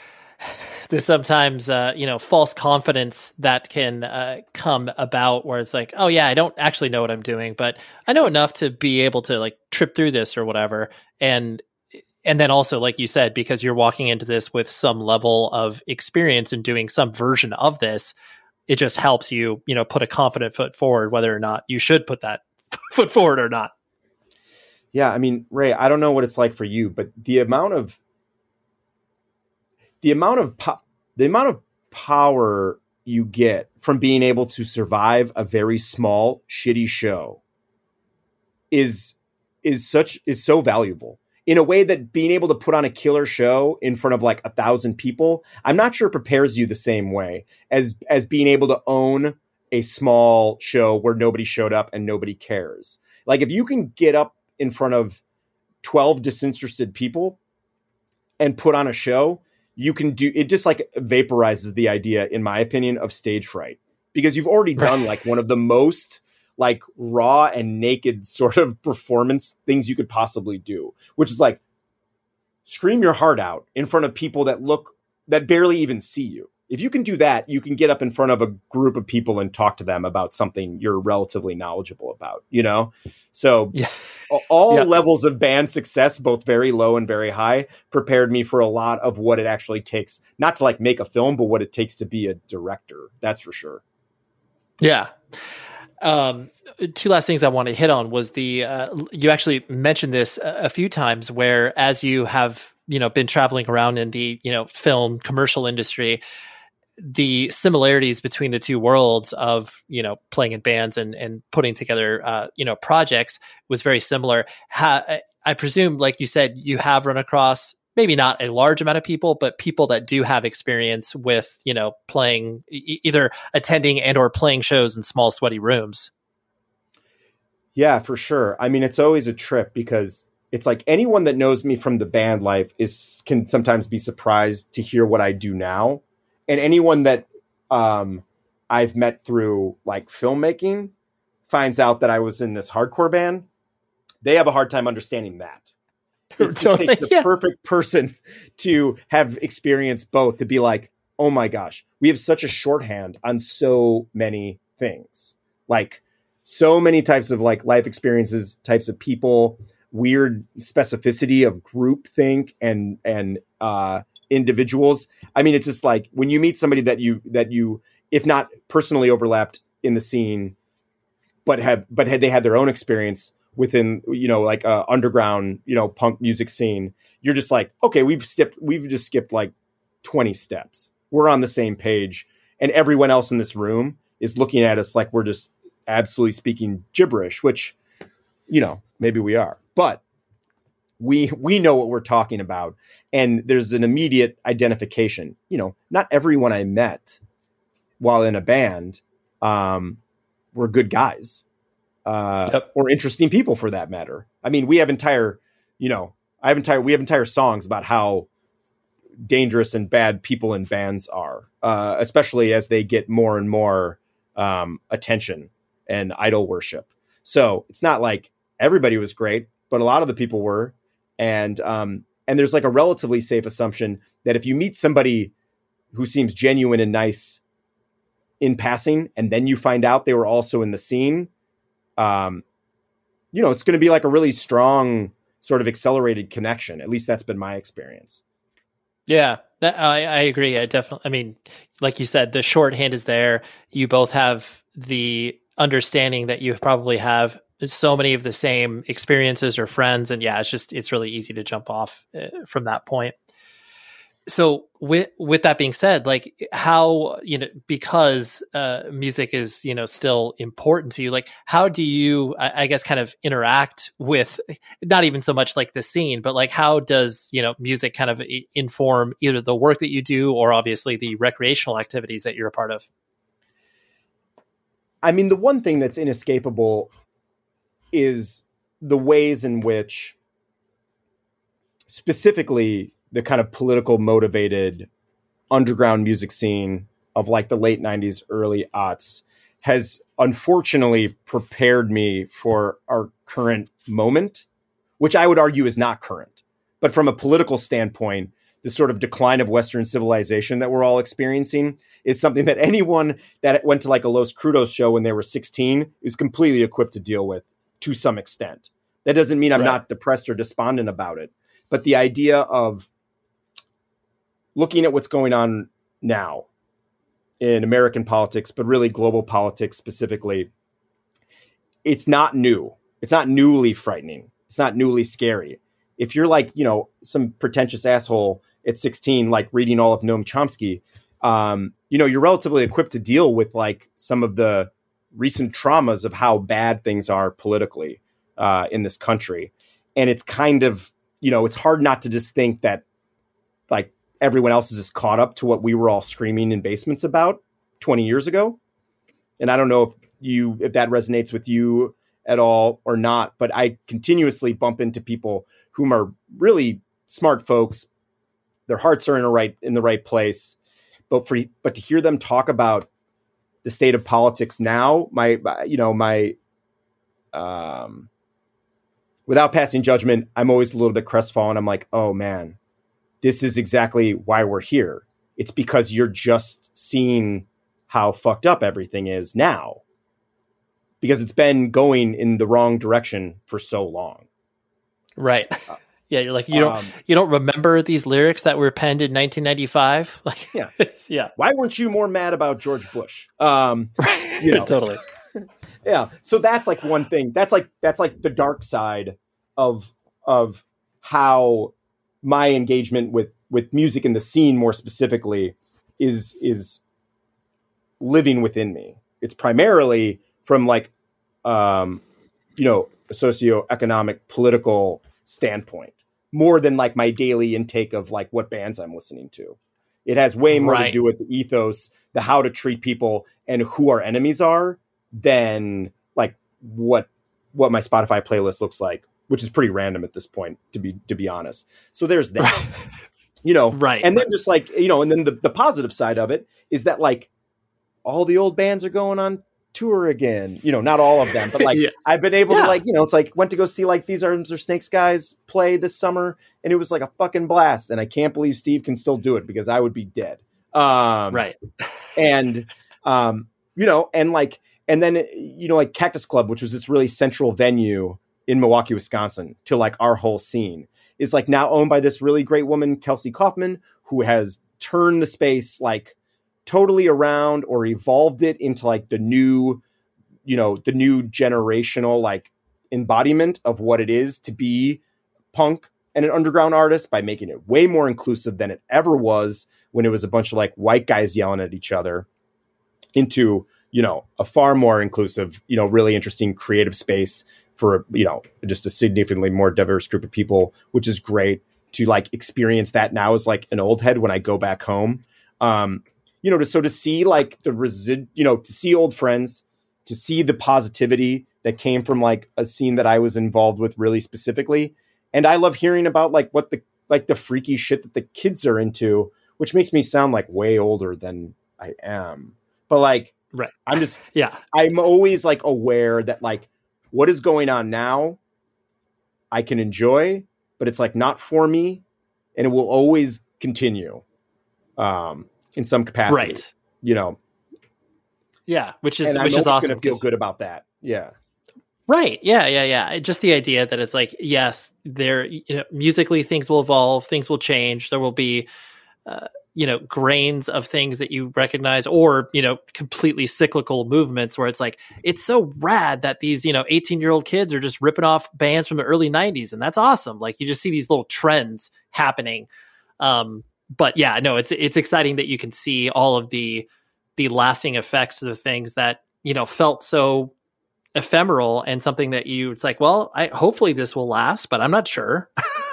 F: the sometimes, uh, you know, false confidence that can uh, come about where it's like, oh yeah, I don't actually know what I'm doing, but I know enough to be able to like trip through this or whatever. And, and then also, like you said, because you're walking into this with some level of experience and doing some version of this, it just helps you, you know, put a confident foot forward, whether or not you should put that foot forward or not.
E: Yeah. I mean, Ray, I don't know what it's like for you, but the amount of, the amount of, po- the amount of power you get from being able to survive a very small, shitty show is, is such, is so valuable in a way that being able to put on a killer show in front of like a thousand people, I'm not sure prepares you the same way as, as being able to own a small show where nobody showed up and nobody cares. Like if you can get up in front of twelve disinterested people and put on a show, you can do it. Just like vaporizes the idea, in my opinion, of stage fright, because you've already done like one of the most like raw and naked sort of performance things you could possibly do, which is like scream your heart out in front of people that look, that barely even see you. If you can do that, you can get up in front of a group of people and talk to them about something you're relatively knowledgeable about, you know? So yeah. all yeah. levels of band success, both very low and very high, prepared me for a lot of what it actually takes, not to like make a film, but what it takes to be a director. That's for sure.
F: Yeah. Um, two last things I want to hit on was the, uh, you actually mentioned this a, a few times where as you have, you know, been traveling around in the, you know, film commercial industry, the similarities between the two worlds of, you know, playing in bands and, and putting together, uh, you know, projects was very similar. Ha- I presume, like you said, you have run across maybe not a large amount of people, but people that do have experience with, you know, playing, e- either attending and or playing shows in small, sweaty rooms.
E: Yeah, for sure. I mean, it's always a trip because it's like anyone that knows me from the band life is can sometimes be surprised to hear what I do now. And anyone that um, I've met through like filmmaking finds out that I was in this hardcore band. They have a hard time understanding that. It takes the yeah. perfect person to have experienced both to be like, oh my gosh, we have such a shorthand on so many things, like so many types of like life experiences, types of people, weird specificity of groupthink and, and, uh, individuals. I mean, it's just like when you meet somebody that you, that you, if not personally overlapped in the scene, but have, but had they had their own experience within, you know, like a underground, you know, punk music scene, you're just like, okay, we've skipped, we've just skipped like twenty steps. We're on the same page. and everyone else in this room is looking at us like we're just absolutely speaking gibberish, which, you know, maybe we are, but we, we know what we're talking about. And there's an immediate identification. You know, not everyone I met while in a band um, were good guys uh, yep. or interesting people for that matter. I mean, we have entire, you know, I have entire, we have entire songs about how dangerous and bad people in bands are, uh, especially as they get more and more um, attention and idol worship. So it's not like everybody was great, but a lot of the people were. And, um, and there's like a relatively safe assumption that if you meet somebody who seems genuine and nice in passing, and then you find out they were also in the scene, um, you know, it's going to be like a really strong sort of accelerated connection. At least that's been my experience.
F: Yeah, that, I, I agree. I definitely, I mean, like you said, the shorthand is there. You both have the understanding that you probably have so many of the same experiences or friends. And yeah, it's just, it's really easy to jump off uh, from that point. So with, with that being said, like how, you know, because uh, music is, you know, still important to you, like how do you, I, I guess, kind of interact with not even so much like the scene, but like how does, you know, music kind of inform either the work that you do or obviously the recreational activities that you're a part of?
E: I mean, the one thing that's inescapable is the ways in which specifically the kind of political motivated underground music scene of like the late nineties, early aughts has unfortunately prepared me for our current moment, which I would argue is not current. But from a political standpoint, the sort of decline of Western civilization that we're all experiencing is something that anyone that went to like a Los Crudos show when they were sixteen is completely equipped to deal with to some extent. That doesn't mean I'm right. not depressed or despondent about it. But the idea of looking at what's going on now in American politics, but really global politics specifically, it's not new. It's not newly frightening. It's not newly scary. If you're like, you know, some pretentious asshole at sixteen, like reading all of Noam Chomsky, um, you know, you're relatively equipped to deal with like some of the recent traumas of how bad things are politically uh, in this country. And it's kind of, you know, it's hard not to just think that like everyone else is just caught up to what we were all screaming in basements about twenty years ago. And I don't know if you, if that resonates with you at all or not, but I continuously bump into people whom are really smart folks. Their hearts are in a right, in the right place, but for, but to hear them talk about the state of politics now, my, you know, my, um, without passing judgment, I'm always a little bit crestfallen. I'm like, oh man, this is exactly why we're here. It's because you're just seeing how fucked up everything is now, because it's been going in the wrong direction for so long.
F: Right. Yeah. You're like, you don't, um, you don't remember these lyrics that were penned in nineteen ninety-five. Like,
E: yeah.
F: Yeah.
E: Why weren't you more mad about George Bush? Um, you know,
F: totally.
E: Yeah. So that's like one thing. That's like, that's like the dark side of, of how my engagement with, with music and the scene more specifically is, is living within me. It's primarily from like, um, you know, a socioeconomic political standpoint, more than like my daily intake of like what bands I'm listening to. It has way more right. to do with the ethos, the how to treat people and who our enemies are than like what, what my Spotify playlist looks like, which is pretty random at this point, to be, to be honest. So there's that, you know,
F: right.
E: And then just like, you know, and then the, the positive side of it is that like all the old bands are going on tour again, you know, not all of them, but like yeah. I've been able yeah. to like, you know, it's like went to go see like These Arms Are Snakes guys play this summer, and it was like a fucking blast. And I can't believe Steve can still do it, because I would be dead. Um,
F: right.
E: And, um, you know, and like, and then, you know, like Cactus Club, which was this really central venue in Milwaukee, Wisconsin, to like our whole scene, is like now owned by this really great woman, Kelsey Kaufman, who has turned the space like totally around or evolved it into like the new, you know, the new generational like embodiment of what it is to be punk and an underground artist, by making it way more inclusive than it ever was when it was a bunch of like white guys yelling at each other. into, you know, a far more inclusive, you know, really interesting creative space for, you know, just a significantly more diverse group of people, which is great to like experience that now as like an old head when I go back home. Um, you know, to, so to see like the resid, you know, to see old friends, to see the positivity that came from like a scene that I was involved with really specifically. And I love hearing about like what the, like the freaky shit that the kids are into, which makes me sound like way older than I am. But like,
F: right.
E: I'm just,
F: yeah,
E: I'm always like aware that like what is going on now, I can enjoy, but it's like not for me, and it will always continue um, in some capacity,
F: right?
E: You know,
F: yeah, which is
E: and
F: which
E: I'm
F: is awesome.
E: Going to feel good about that, yeah.
F: Right. Yeah. Yeah. Yeah. Just the idea that it's like, yes, there, you know, musically things will evolve, things will change. There will be, uh, you know, grains of things that you recognize, or, you know, completely cyclical movements where it's like, it's so rad that these, you know, eighteen year old kids are just ripping off bands from the early nineties. And that's awesome. Like you just see these little trends happening. Um, but yeah, no, it's, it's exciting that you can see all of the, the lasting effects of the things that, you know, felt so ephemeral and something that you, it's like, well, I hopefully this will last, but I'm not sure.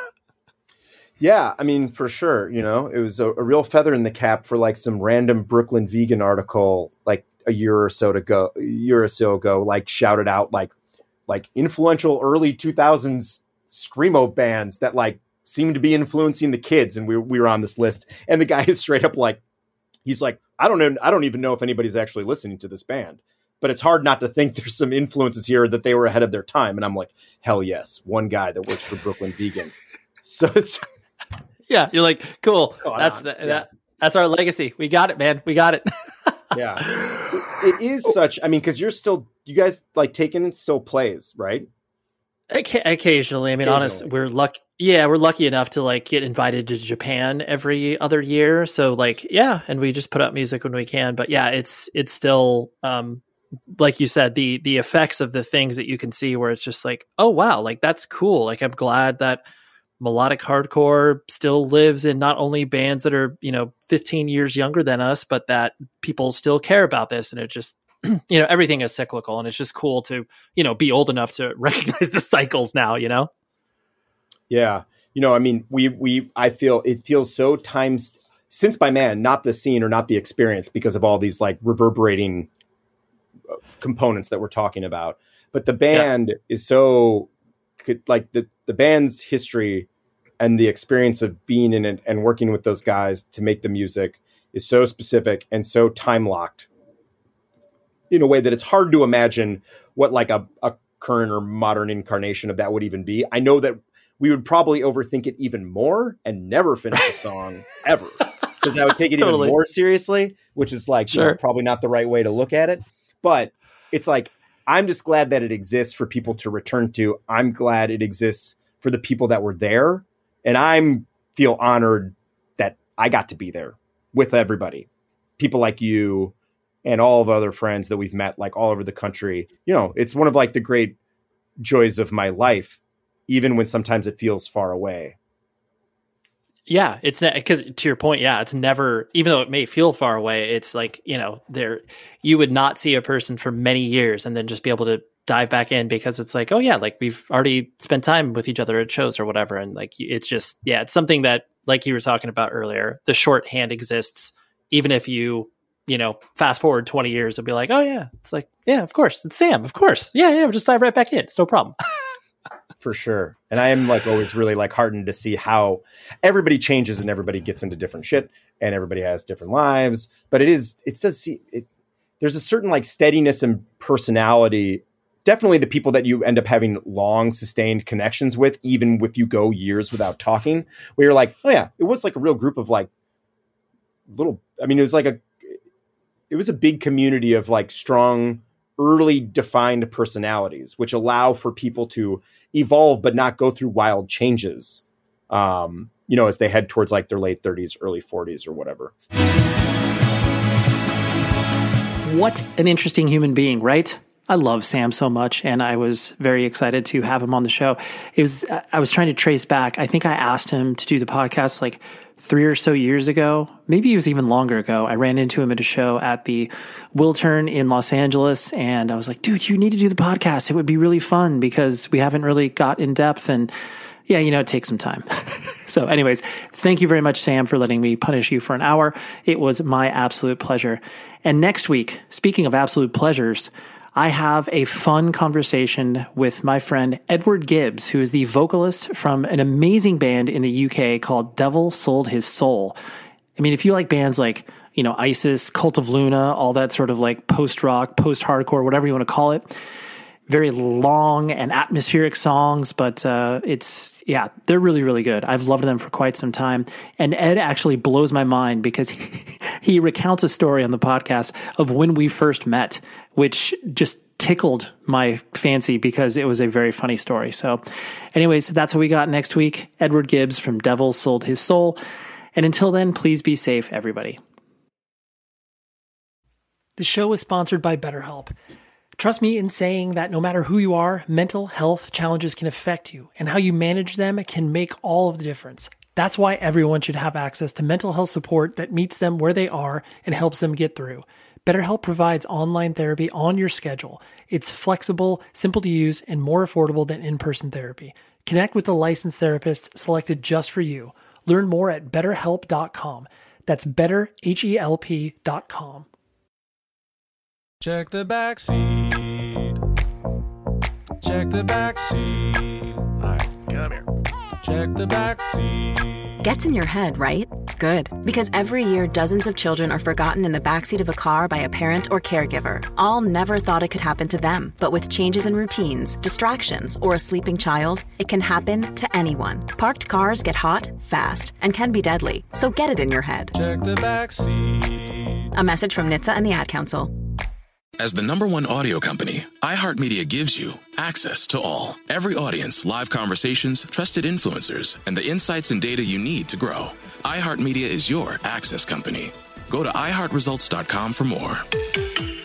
E: Yeah, I mean, for sure. You know, it was a, a real feather in the cap for like some random Brooklyn vegan article, like a year or so to go, a year or so ago, like shouted out like, like influential early two thousands screamo bands that like seemed to be influencing the kids. And we, we were on this list, and the guy is straight up like, he's like, I don't know. I don't even know if anybody's actually listening to this band, but it's hard not to think there's some influences here that they were ahead of their time. And I'm like, hell yes. One guy that works for Brooklyn Vegan. So it's,
F: yeah, you're like, cool. That's the, yeah. that, that's our legacy. We got it, man. We got it.
E: Yeah, it, it is such. I mean, because you're still, you guys like taking it still plays, right?
F: Occasionally. I mean, honestly, we're lucky. Yeah, we're lucky enough to like get invited to Japan every other year. So like, yeah, and we just put out music when we can. But yeah, it's it's still, um, like you said, the the effects of the things that you can see where it's just like, oh wow, like that's cool. Like I'm glad that melodic hardcore still lives in not only bands that are, you know, fifteen years younger than us, but that people still care about this. And it just, you know, everything is cyclical, and it's just cool to, you know, be old enough to recognize the cycles now, you know?
E: Yeah. You know, I mean, we, we, I feel it feels so times since by man, not the scene or not the experience, because of all these like reverberating components that we're talking about. But the band yeah. is so could like the, the band's history and the experience of being in it and working with those guys to make the music is so specific and so time locked in a way that it's hard to imagine what like a, a current or modern incarnation of that would even be. I know that we would probably overthink it even more and never finish a song ever, because I would take it totally. even more seriously, which is like sure. you know, probably not the right way to look at it. But it's like, I'm just glad that it exists for people to return to. I'm glad it exists for the people that were there. And I'm feel honored that I got to be there with everybody, people like you and all of other friends that we've met like all over the country. You know, it's one of like the great joys of my life, even when sometimes it feels far away.
F: Yeah, it's because ne- to your point, yeah, it's never, even though it may feel far away, it's like, you know, there, you would not see a person for many years and then just be able to dive back in because it's like, oh yeah, like we've already spent time with each other at shows or whatever. And like, it's just, yeah, it's something that, like you were talking about earlier, the shorthand exists, even if you, you know, fast forward twenty years and be like, oh yeah, it's like, yeah, of course, it's Sam, of course. Yeah, yeah, we'll just dive right back in. It's no problem.
E: For sure. And I am like always really like heartened to see how everybody changes and everybody gets into different shit and everybody has different lives. But it is, it does see it. There's a certain like steadiness and personality. Definitely the people that you end up having long sustained connections with, even if you go years without talking, where you're like, oh yeah, it was like a real group of like little, I mean, it was like a, it was a big community of like strong, early defined personalities, which allow for people to evolve, but not go through wild changes, um, you know, as they head towards like their late thirties, early forties or whatever.
D: What an interesting human being, right? I love Sam so much, and I was very excited to have him on the show. It was I was trying to trace back. I think I asked him to do the podcast like three or so years ago. Maybe it was even longer ago. I ran into him at a show at the Wiltern in Los Angeles, and I was like, dude, you need to do the podcast. It would be really fun because we haven't really got in depth, and yeah, you know, it takes some time. So anyways, thank you very much, Sam, for letting me punish you for an hour. It was my absolute pleasure. And next week, speaking of absolute pleasures, I have a fun conversation with my friend Edward Gibbs, who is the vocalist from an amazing band in the U K called Devil Sold His Soul. I mean, if you like bands like, you know, ISIS, Cult of Luna, all that sort of like post-rock, post-hardcore, whatever you want to call it, very long and atmospheric songs, but uh, it's, yeah, they're really, really good. I've loved them for quite some time. And Ed actually blows my mind because he, he recounts a story on the podcast of when we first met, which just tickled my fancy because it was a very funny story. So anyways, that's what we got next week. Edward Gibbs from Devil Sold His Soul. And until then, please be safe, everybody. The show is sponsored by BetterHelp. Trust me in saying that no matter who you are, mental health challenges can affect you, and how you manage them can make all of the difference. That's why everyone should have access to mental health support that meets them where they are and helps them get through. BetterHelp provides online therapy on your schedule. It's flexible, simple to use, and more affordable than in-person therapy. Connect with a licensed therapist selected just for you. Learn more at better help dot com. That's better help dot com.
G: Check the back seat. Check the back seat. All right, come here. Check the back seat.
H: Gets in your head, right? Good. Because every year, dozens of children are forgotten in the backseat of a car by a parent or caregiver. All never thought it could happen to them. But with changes in routines, distractions, or a sleeping child, it can happen to anyone. Parked cars get hot, fast, and can be deadly. So get it in your head.
G: Check the back seat.
H: A message from N H T S A and the Ad Council.
I: As the number one audio company, iHeartMedia gives you access to all. Every audience, live conversations, trusted influencers, and the insights and data you need to grow. iHeartMedia is your access company. Go to i heart results dot com for more.